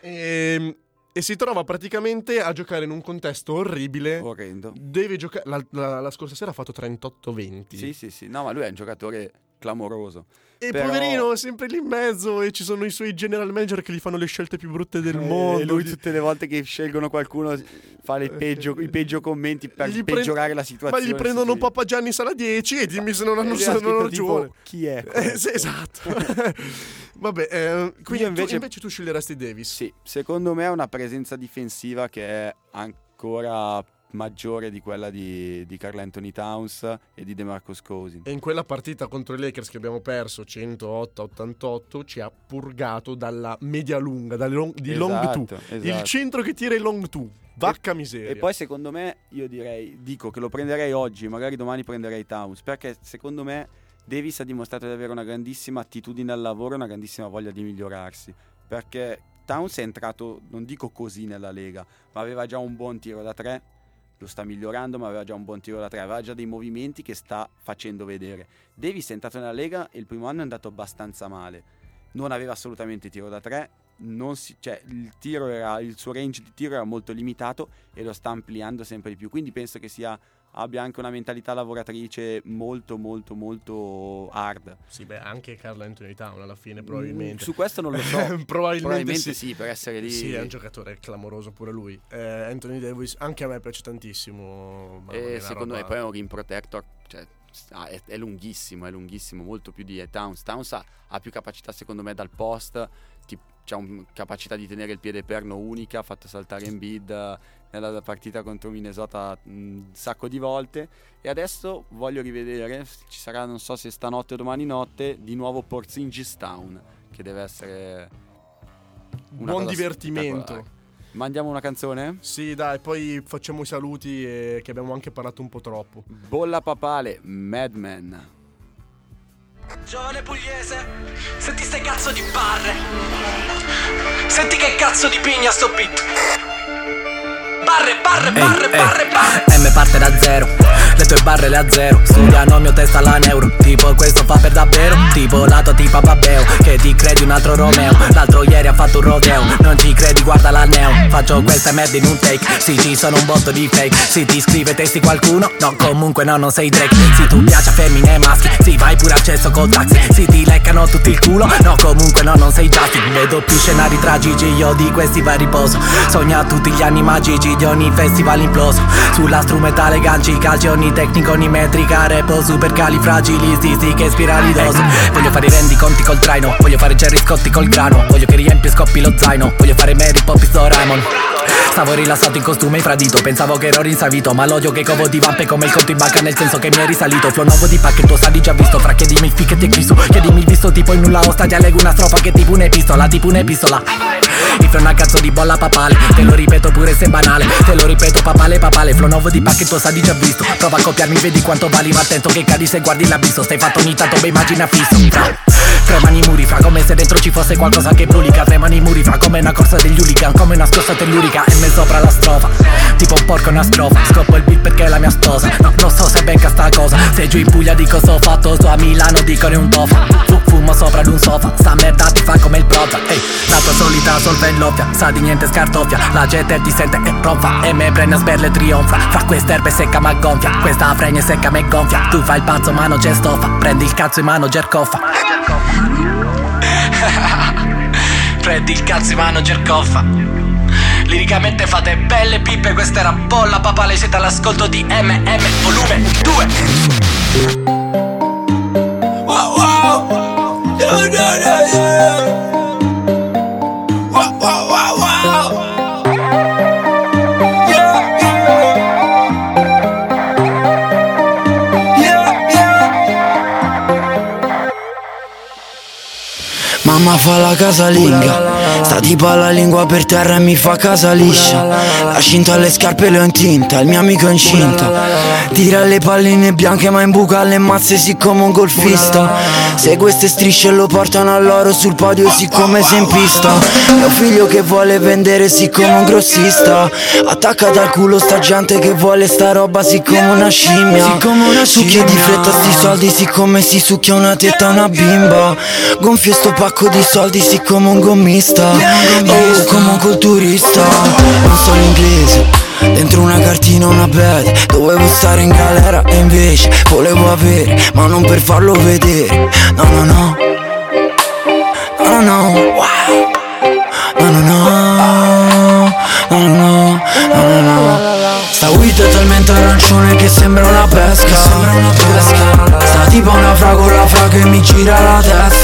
E, e si trova praticamente a giocare in un contesto orribile. Orrendo. Deve giocare. La, la, la scorsa sera ha fatto trentotto venti. Sì, sì, sì. No, ma lui è un giocatore clamoroso. E Però... poverino è sempre lì in mezzo e ci sono i suoi general manager che gli fanno le scelte più brutte del eh, mondo. E lui tutte le volte che scelgono qualcuno fa le peggio, i peggio commenti per gli peggiorare prend- la situazione. Ma gli prendono sì. Papa Gianni Sala dieci e dimmi se non hanno, se non hanno ragione. Chi è? Eh, sì, esatto. Vabbè, eh, quindi invece... Tu, invece tu sceglieresti Davis. Sì, secondo me è una presenza difensiva che è ancora maggiore di quella di, di Karl Anthony Towns e di DeMarcus Cousins. E in quella partita contro i Lakers che abbiamo perso centootto a ottantotto ci ha purgato dalla media lunga, dal long, di esatto, long two. Esatto. Il centro che tira il long two. Vacca miseria. E poi secondo me io direi, dico che lo prenderei oggi, magari domani prenderei Towns, perché secondo me Davis ha dimostrato di avere una grandissima attitudine al lavoro e una grandissima voglia di migliorarsi, perché Towns è entrato, non dico così nella Lega, ma aveva già un buon tiro da tre. Lo sta migliorando, ma aveva già un buon tiro da tre, aveva già dei movimenti che sta facendo vedere. Davis è entrato nella Lega e il primo anno è andato abbastanza male, non aveva assolutamente tiro da tre, non si, cioè il tiro era, il suo range di tiro era molto limitato e lo sta ampliando sempre di più, quindi penso che sia abbia anche una mentalità lavoratrice molto molto molto hard. Sì, beh, anche Karl Anthony Towns alla fine probabilmente. Mm, su questo non lo so. probabilmente, probabilmente sì. sì, per essere lì. Sì, è un giocatore clamoroso pure lui. Eh, Anthony Davis anche a me piace tantissimo. E secondo roba... me poi è un rim protector, cioè ah, è, è lunghissimo, è lunghissimo, molto più di Towns. Towns ha, ha più capacità secondo me dal post, ti, c'ha una capacità di tenere il piede perno unica, ha fatto saltare Embiid nella partita contro Minnesota un sacco di volte. E adesso voglio rivedere, ci sarà non so se stanotte o domani notte, di nuovo Porzingis Town, che deve essere una buon divertimento. Mandiamo una canzone? Sì, dai, poi facciamo i saluti e che abbiamo anche parlato un po' troppo. Bolla papale, Madman. Giovane pugliese, senti ste cazzo di barre. Senti che cazzo di pigna sto beat. Barre, barre, barre, ehi, barre, ehi. barre. M parte da zero, le tue barre le a zero. Studiano mio testa la neuro. Tipo questo fa per davvero. Tipo la tua tipa Babeo, che ti credi un altro Romeo. L'altro ieri ha fatto un rodeo. Non ci credi guarda la neo. Faccio questa merda in un take. Sì ci sono un botto di fake. Si ti scrive testi qualcuno. No comunque no non sei Drake. Si tu piaci a femmine e maschi. Si vai pure al cesso col taxi. Si ti leccano tutti il culo. No comunque no non sei Justin. Vedo più scenari tragici io di questi vai riposo. Sogna tutti gli anni magici di ogni festival imploso. Sulla strumentale ganci calci ogni tecnica ogni metrica. Repo super califragilistici che spiralidoso. Voglio fare i rendiconti col traino. Voglio fare Jerry Scotti col grano. Voglio che riempi e scoppi lo zaino. Voglio fare Mary Poppins o Raymond. Stavo rilassato in costume infradito. Pensavo che ero rinsavito. Ma l'odio che covo di vampe come il conto in banca. Nel senso che mi è risalito. Flow nuovo di pacche tuo sali già visto. Fra chiedimi il fi che ti eclisso. Chiedimi il visto tipo in nulla osta. Ti allego una strofa che tipo un'epistola. Tipo un'epistola. Il flow è una cazzo di bolla papale. Te lo ripeto pure se è banale. Te lo ripeto papale papale. Flow nuovo di pacche tuo sali già visto. Prova a copiarmi vedi quanto vali. Ma attento che cadi se guardi l'abisso. Stai fatto ogni tanto beh immagina fisso. Fra Tremano i muri fra come se dentro ci fosse qualcosa che brulica. Tremano i muri fra come una corsa degli hooligan. Come una scossa tellurica. M come sopra la strofa. Tipo un porco una strofa, scoppo il beat perché è la mia sposa. No, non so se benca sta cosa. Se giù in Puglia dico so fatto, su a Milano dicono è un tofa. Fu- Fumo sopra ad un sofa, sta merda ti fa come il prota. Ehi, la tua solita solvenloppia, sa di niente scartoffia. La gente ti sente e ronfa e me prende a sberle e trionfa. Fra queste erbe secca ma gonfia, questa fregna è secca me gonfia. Tu fai il pazzo ma non c'è stoffa, prendi il cazzo in mano Gercoffa. Prendi il cazzo in mano Gercoffa. Liricamente fate belle pippe, questa era Bolla Papale, siete all'ascolto di M M volume due. Wow wow. Yeah, yeah, yeah, yeah. Wow wow wow wow. Yeah, yeah. Yeah, yeah. Mamma fa la casalinga, sta tipo alla lingua per terra e mi fa casa liscia. La cinta alle scarpe le ho in tinta, il mio amico è incinta. Tira le palline bianche ma imbuca le mazze siccome un golfista. Se queste strisce lo portano all'oro sul podio siccome sei in pista. Mio figlio che vuole vendere siccome un grossista. Attaccata al culo sta gente che vuole sta roba siccome una scimmia. Succhia di fretta sti soldi siccome si succhia una tetta a una bimba. Gonfio sto pacco di soldi siccome un gommista. Oh, come un culturista. Non sono inglese, dentro una cartina una bed. Dovevo stare in galera e invece volevo avere, ma non per farlo vedere. No no no, no no no, wow. No no no, no no no, no no no. Sta weed è talmente arancione che sembra una pesca. Sembra una pesca. Sta tipo una fragola fra che mi gira la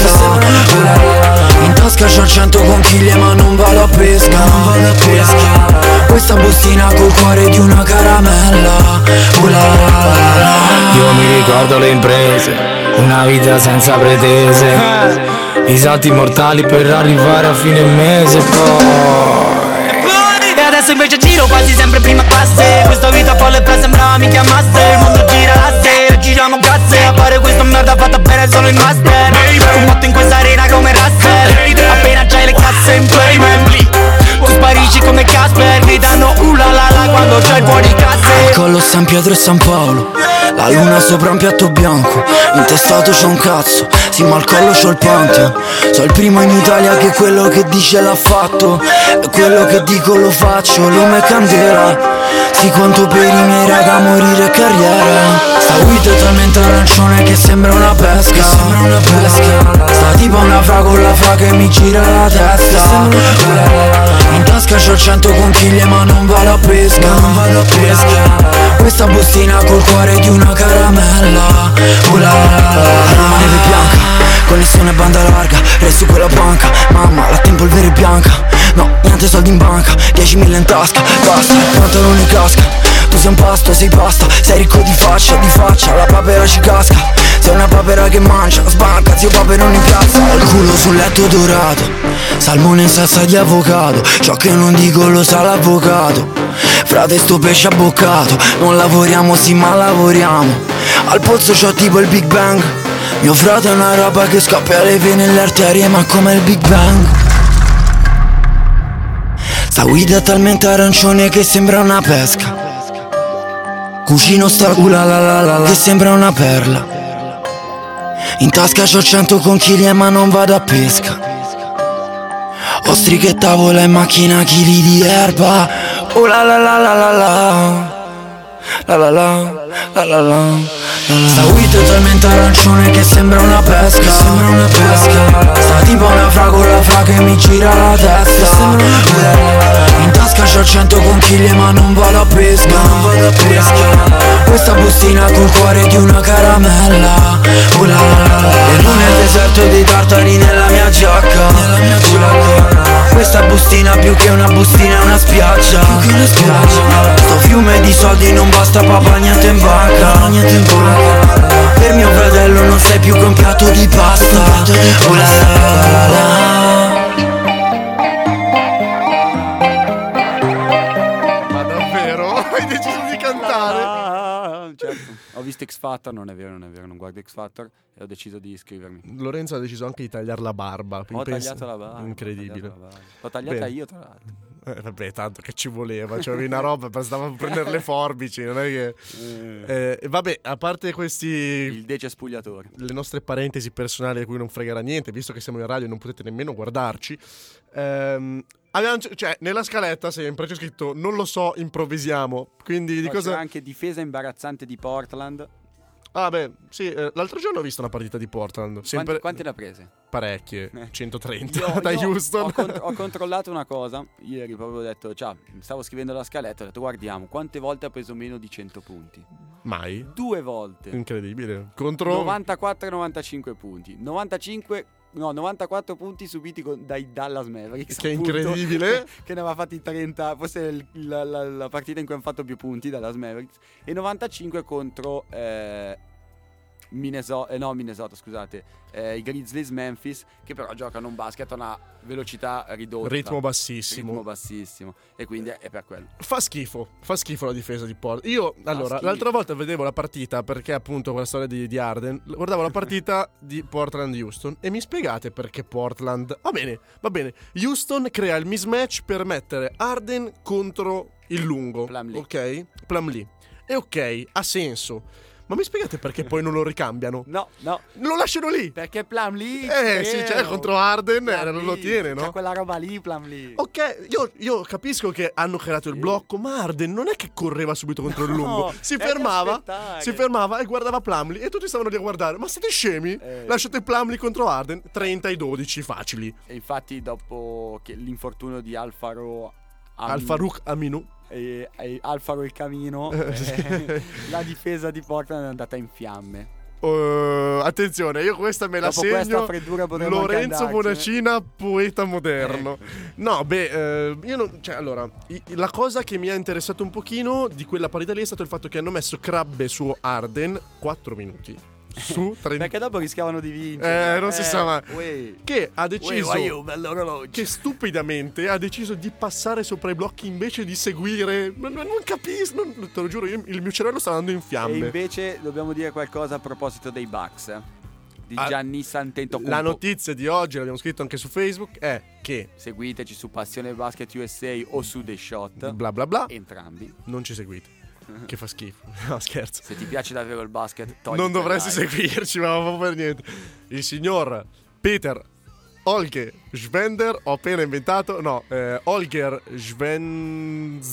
testa. In tasca c'ho cento conchiglie ma non vado a pesca. Non vado a pesca. Questa bustina col cuore di una caramella. Uh la la la la la. Io mi ricordo le imprese, una vita senza pretese, i salti mortali per arrivare a fine mese poi. E adesso invece giro quasi sempre prima classe. Questa vita folle pre sembrava mi chiamasse. Il mondo gira l'asse, giriamo cazze. A fare questa merda fatta bene solo in master. Combatto in questa arena come Russell. Appena c'hai le casse in playment, tu sparisci come Casper. Gridano uh la la la quando c'hai fuori casse. Al collo San Pietro e San Paolo, la luna sopra un piatto bianco. Intestato c'ho un cazzo, sì ma al collo c'ho il Pantheon. So il primo in Italia che quello che dice l'ha fatto, e quello che dico lo faccio, lume e candela. Sì conto per i miei raga morire carriera. Sta weed è talmente arancione che sembra una pesca. Sembra una pesca. Sta tipo una fragola fra che mi gira la testa. In tasca c'ho cento conchiglie ma non vado a pesca. Non vado a pesca. Questa bustina col cuore di una caramella. Uh la la la la. La neve bianca, connessione banda larga, resto quella banca. Mamma, la tempo il vero è bianca. No, niente soldi in banca, diecimila in tasca. Basta, pantalone in casca. Tu sei un pasto, sei pasta, sei ricco di faccia, di faccia, la papera ci casca. Sei una papera che mangia, sbarca, zio paperone in piazza. Ho il culo sul letto dorato, salmone in salsa di avocado. Ciò che non dico lo sa l'avvocato. Frate sto pesce abboccato, non lavoriamo sì ma lavoriamo. Al pozzo c'ho tipo il Big Bang. Mio frate è una roba che scoppia le vene e le arterie ma come il Big Bang. Sta weed è talmente arancione che sembra una pesca. Cucino sta uh la la la la la che sembra una perla. In tasca c'ho cento conchiglie ma non vado a pesca. Ostriche, tavola e macchina, chili di erba. Oh la la la la la la. La la la la la la. Sta weed è talmente arancione che sembra una pesca. Sembra una pesca. Sta tipo una fragola fra che mi gira la testa. In tasca c'ho cento conchiglie ma non vado a pesca. Non vado a pesca. Questa bustina col cuore di una caramella. Uh la la la la. E non nel deserto dei tartari nella mia giacca. Nella mia giacca. Questa bustina più che una bustina è una spiaggia. Più che una spiaggia. Sto fiume di soldi non basta papà, niente in banca. Niente in banca. Per mio fratello non sei più che un piatto di pasta. Oh la la la la. Ma davvero? Hai deciso di cantare? Certo. Ho visto X Factor, non è vero, non è vero, non guardo X Factor e ho deciso di iscrivermi. Lorenzo ha deciso anche di tagliare la barba. Ho pensa- tagliato la barba. Incredibile. Ho tagliato la barba. L'ho tagliata Bene. io tra l'altro. Eh, vabbè, tanto che ci voleva, c'avevi una roba, bastava prendere le forbici, non è che... Eh, vabbè, a parte questi... Il decespugliatore. Le nostre parentesi personali a cui non fregherà niente, visto che siamo in radio e non potete nemmeno guardarci. Ehm, abbiamo, cioè, nella scaletta sempre c'è scritto non lo so, improvvisiamo. Quindi di Poi cosa... c'era anche difesa imbarazzante di Portland. Ah beh, sì, eh, l'altro giorno ho visto una partita di Portland. Sempre... Quante, quante ne ha prese? Parecchie, Eh. centotrenta Io- da io Houston. Ho, cont- ho controllato una cosa. Ieri proprio ho detto, ciao, stavo scrivendo la scaletta, ho detto guardiamo quante volte ha preso meno di cento punti. Mai? Due volte. Incredibile. Contro... novantaquattro e novantacinque punti. novantacinque... No, novantaquattro punti subiti con- dai Dallas Mavericks. Che è appunto, incredibile. Che ne aveva fatti trenta. Forse il- la, la- la partita in cui hanno fatto più punti, Dallas Mavericks. E novantacinque contro eh, Minnesota, eh, no Minnesota scusate, eh, i Grizzlies Memphis, che però giocano un basket a una velocità ridotta, Ritmo bassissimo. ritmo bassissimo, e quindi è per quello. Fa schifo, fa schifo la difesa di Portland. Io, allora, schifo. l'altra volta vedevo la partita, perché appunto quella storia di, di Harden, guardavo la partita di Portland-Houston e mi spiegate perché Portland... Va bene, va bene. Houston crea il mismatch per mettere Harden contro il lungo, Plumlee. ok? Plumlee. E ok, ha senso. Ma mi spiegate perché poi non lo ricambiano? No, no. Lo lasciano lì. Perché Plumlee... Eh sì, cioè contro Harden eh, non lo tiene, no? C'è quella roba lì, Plumlee. Ok, io, io capisco che hanno creato il blocco, ma Harden non è che correva subito contro il No, lungo. Si devi fermava, aspettare. si fermava e guardava Plumlee e tutti stavano lì a guardare. Ma siete scemi? Eh. Lasciate Plumlee contro Harden, trenta e dodici facili. E infatti dopo che l'infortunio di Alfaro Am- Al-Farouk Aminu. e, e Alfaro il Camino, Eh, sì. eh, la difesa di Portland è andata in fiamme. Uh, attenzione, io questa me la Dopo questa segno. freddura potremmo anche Lorenzo andarcene. Bonacina, poeta moderno. No, beh, eh, io non. Cioè, allora, i- la cosa che mi ha interessato un pochino di quella partita lì è stato il fatto che hanno messo Crabbe su Harden quattro minuti. Su trenta. Perché dopo rischiavano di vincere. Eh, non si sa mai. uè. Che ha Uè, deciso. vai io, bello orologio. Che stupidamente ha deciso di passare sopra i blocchi invece di seguire. Non, non capisco. Non, te lo giuro, io- il mio cervello sta andando in E fiamme. invece dobbiamo dire qualcosa a proposito dei Bucks, eh? Di Ah, Giannis Antetokounmpo. La notizia di oggi, l'abbiamo scritto anche su Facebook, è che Seguiteci su Passione Basket U S A o su The Shot. bla bla bla, Entrambi. non ci seguite. Che fa schifo. No, scherzo. Se ti piace davvero il basket, togli Non il dovresti like. seguirci, ma non fa per niente. Il signor Peter Holger Schwender, ho appena inventato, no, eh, Holger Schwen...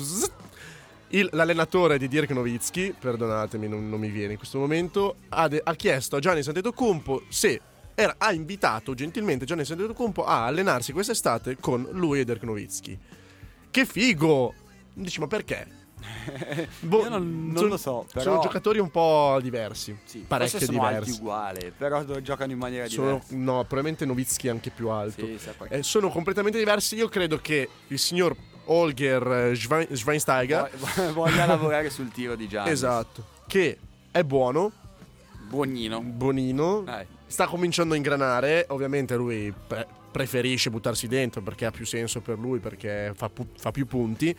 Il, l'allenatore di Dirk Nowitzki, perdonatemi, non, non mi viene in questo momento, ha, de- ha chiesto a Giannis Antetokounmpo se era, ha invitato gentilmente Giannis Antetokounmpo a allenarsi quest'estate con lui e Dirk Nowitzki. Che figo! Dici, ma perché? Boh, Io non, non son- lo so, però... Sono giocatori un po' diversi, Sì, parecchio forse sono diversi. alti uguali, però giocano in maniera Sono, diversa. no, probabilmente Nowitzki è anche più alto. Sì, sa perché. Eh, sono completamente diversi. Io credo che il signor Holger eh, Schwein- Schweinsteiger Vog- Voglia lavorare sul tiro di Giannis. esatto, che è buono, Buonino. buonino, Dai. sta cominciando a ingranare. Ovviamente lui pre- preferisce buttarsi dentro perché ha più senso per lui, perché fa, pu- fa più punti.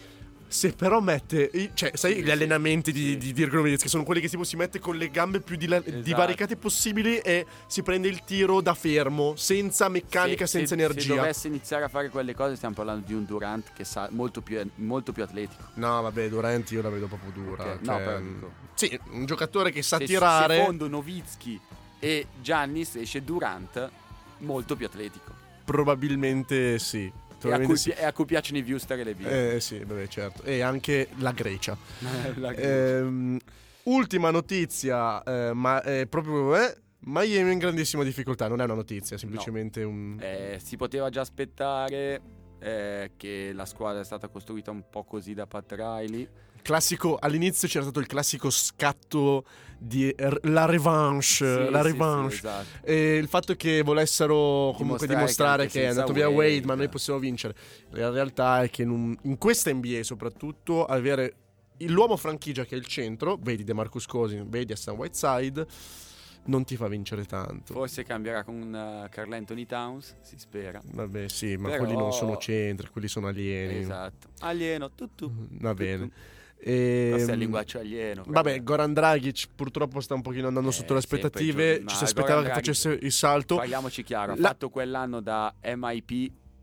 Se però mette, i- cioè, sai, gli allenamenti di, di Dirk Nowitzki sono quelli che tipo si mette con le gambe più dila- Esatto. divaricate possibili e si prende il tiro da fermo, senza meccanica, Se- senza se- energia. Se dovesse iniziare a fare quelle cose, stiamo parlando di un Durant che sa molto più, molto più atletico. No, vabbè, Durant io la vedo proprio dura. Ok, cioè, no, però dico- sì, un giocatore che sa Se- tirare. Se fondo Nowitzki e Giannis esce Durant molto più atletico. Probabilmente sì. E a, Probabilmente cui, sì. e a cui piacciono i viewster e le view. Eh sì, vabbè, certo. E anche la Grecia. La- Ehm, ultima notizia, eh, ma è proprio eh, Miami è in grandissima difficoltà. Non è una notizia, è semplicemente un. Eh, si poteva già aspettare eh, che la squadra è stata costruita un po' così da Pat Riley. Classico, all'inizio c'era stato il classico scatto di r- la revanche, Sì, la sì, revanche. sì, esatto. E il fatto che volessero comunque Dimostrare dimostrare che che, anche è andato senza via Wade, Wade, ma noi possiamo vincere. La realtà è che in, un- in questa N B A soprattutto avere l'uomo franchigia che è il centro, vedi DeMarcus Cousins, vedi Hassan Whiteside, non ti fa vincere tanto. Forse cambierà con uh, Karl Anthony Towns, si spera. Vabbè, sì, ma Però- quelli non sono centri, quelli sono alieni. Esatto. Alieno, tutto. Va bene. E, Questo è il linguaggio alieno. Vabbè, Goran Dragic purtroppo sta un pochino andando sotto le Eh, sempre aspettative. giù. Ci Ma si aspettava Goran che Dragic, facesse il salto. Parliamoci chiaro, ha La- fatto quell'anno da M I P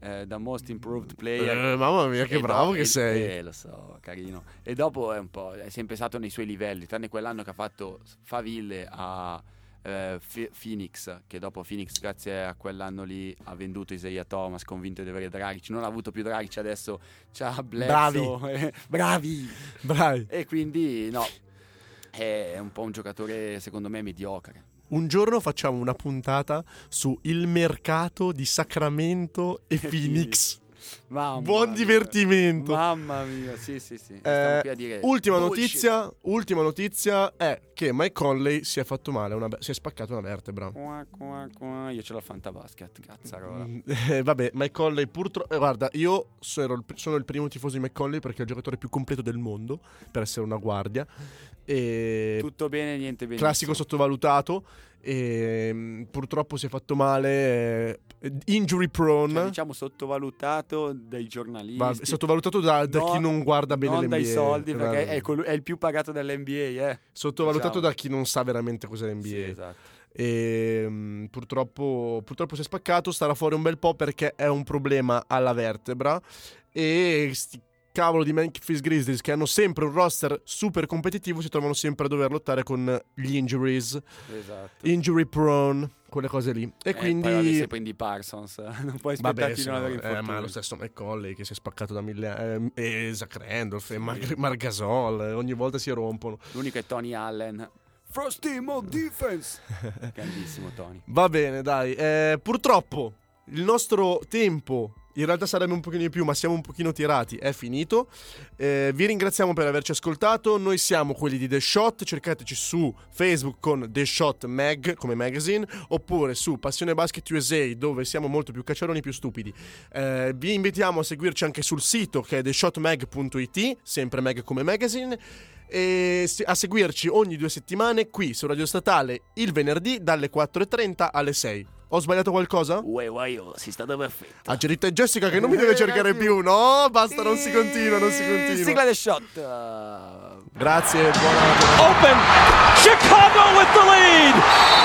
eh, da Most Improved Player. Eh, mamma mia, che E bravo do- che e- sei. Eh, lo so, carino. E dopo è un po', è sempre stato nei suoi livelli, tranne quell'anno che ha fatto faville a eh, F- Phoenix, che dopo Phoenix, grazie a quell'anno lì, ha venduto Isaiah Thomas, convinto di avere Dragic. Non ha avuto più Dragic, adesso c'ha Bledsoe. Bravi! Bravi! E quindi, no, è un po' un giocatore, secondo me, mediocre. Un giorno facciamo una puntata su il mercato di Sacramento e Phoenix. Mamma Buon mia. divertimento. Mamma mia, sì, sì, sì. Eh, Stiamo qui a dire ultima bullshit. notizia, ultima notizia è che Mike Conley si è fatto male, una be- si è spaccato una vertebra. Qua, qua, qua. Io ce l'ho fantabasket, cazzarola. Eh, vabbè, Mike Conley purtroppo. Eh, guarda, io sono il, sono il primo tifoso di Mike Conley perché è il giocatore più completo del mondo per essere una guardia. E Tutto bene, niente bene. classico sottovalutato. E mm, purtroppo si è fatto male. eh, injury prone. Cioè, diciamo sottovalutato dai giornalisti. Ma sottovalutato da, da No, chi non guarda bene non l'N B A. dai soldi, perché Guarda. è, col- è il più pagato dell'N B A, eh. Sottovalutato Diciamo. da chi non sa veramente cos'è l'N B A. Sì, esatto. E mm, purtroppo, purtroppo si è spaccato, starà fuori un bel po' perché è un problema alla vertebra. E sti cavolo di Memphis Grizzlies, che hanno sempre un roster super competitivo, si trovano sempre a dover lottare con gli injuries, Esatto. injury prone, quelle cose lì. E Eh, quindi poi se prendi Parsons, non puoi vabbè, aspettarti di sì, non no, avere eh, infortuni. ma lo stesso McCauley che si è spaccato da mille eh, e Zach Randolph e Mar- Marc Gasol, eh, ogni volta si rompono. L'unico è Tony Allen. First team of defense. Grandissimo Tony. Va bene, dai. Eh, purtroppo il nostro tempo, in realtà sarebbe un pochino di più, ma siamo un pochino tirati, è finito. Eh, vi ringraziamo per averci ascoltato. Noi siamo quelli di The Shot. Cercateci su Facebook con The Shot Mag come magazine, oppure su Passione Basket U S A, dove siamo molto più cacciaroni, più stupidi. Eh, vi invitiamo a seguirci anche sul sito, che è the shot mag punto it, sempre Mag come magazine, e a seguirci ogni due settimane qui su Radio Statale il venerdì dalle quattro e trenta alle sei. Ho sbagliato qualcosa? Uè, uè, oh, si sta perfetto. Ah, c'è Rita e Jessica che non mi deve cercare più. No, basta, non si continua, non si continua. Sigla The Shot. Uh, Grazie, buonanotte. Open. Chicago with the lead.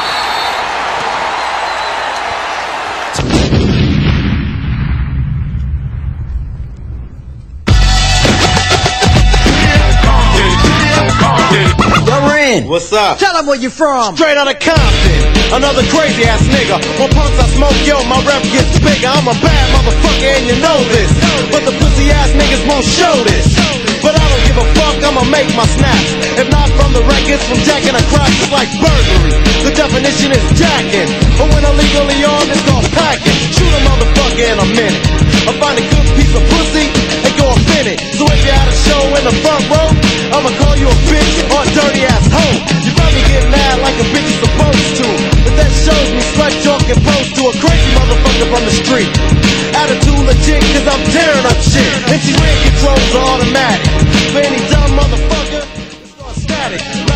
You're in. What's up? Tell them where you from. Straight out of Compton. Another crazy ass nigga. When punks I smoke, yo, my rep gets bigger. I'm a bad motherfucker and you know this. But the pussy ass niggas won't show this. But I don't give a fuck, I'ma make my snaps. If not from the records, from jacking a crotch, it's like burglary. The definition is jacking. But when I'm legally armed, it's called packing. Shoot a motherfucker in a minute. I find a good piece of pussy and go offend it. So if you're at a show in the front row, I'ma call you a bitch or a dirty ass hoe. You probably get mad like a bitch is supposed to, but that shows me slut talk and pose to a crazy motherfucker from the street. Attitude legit cause I'm tearing up shit. And she ran controls are automatic. For any dumb motherfucker, it's all static.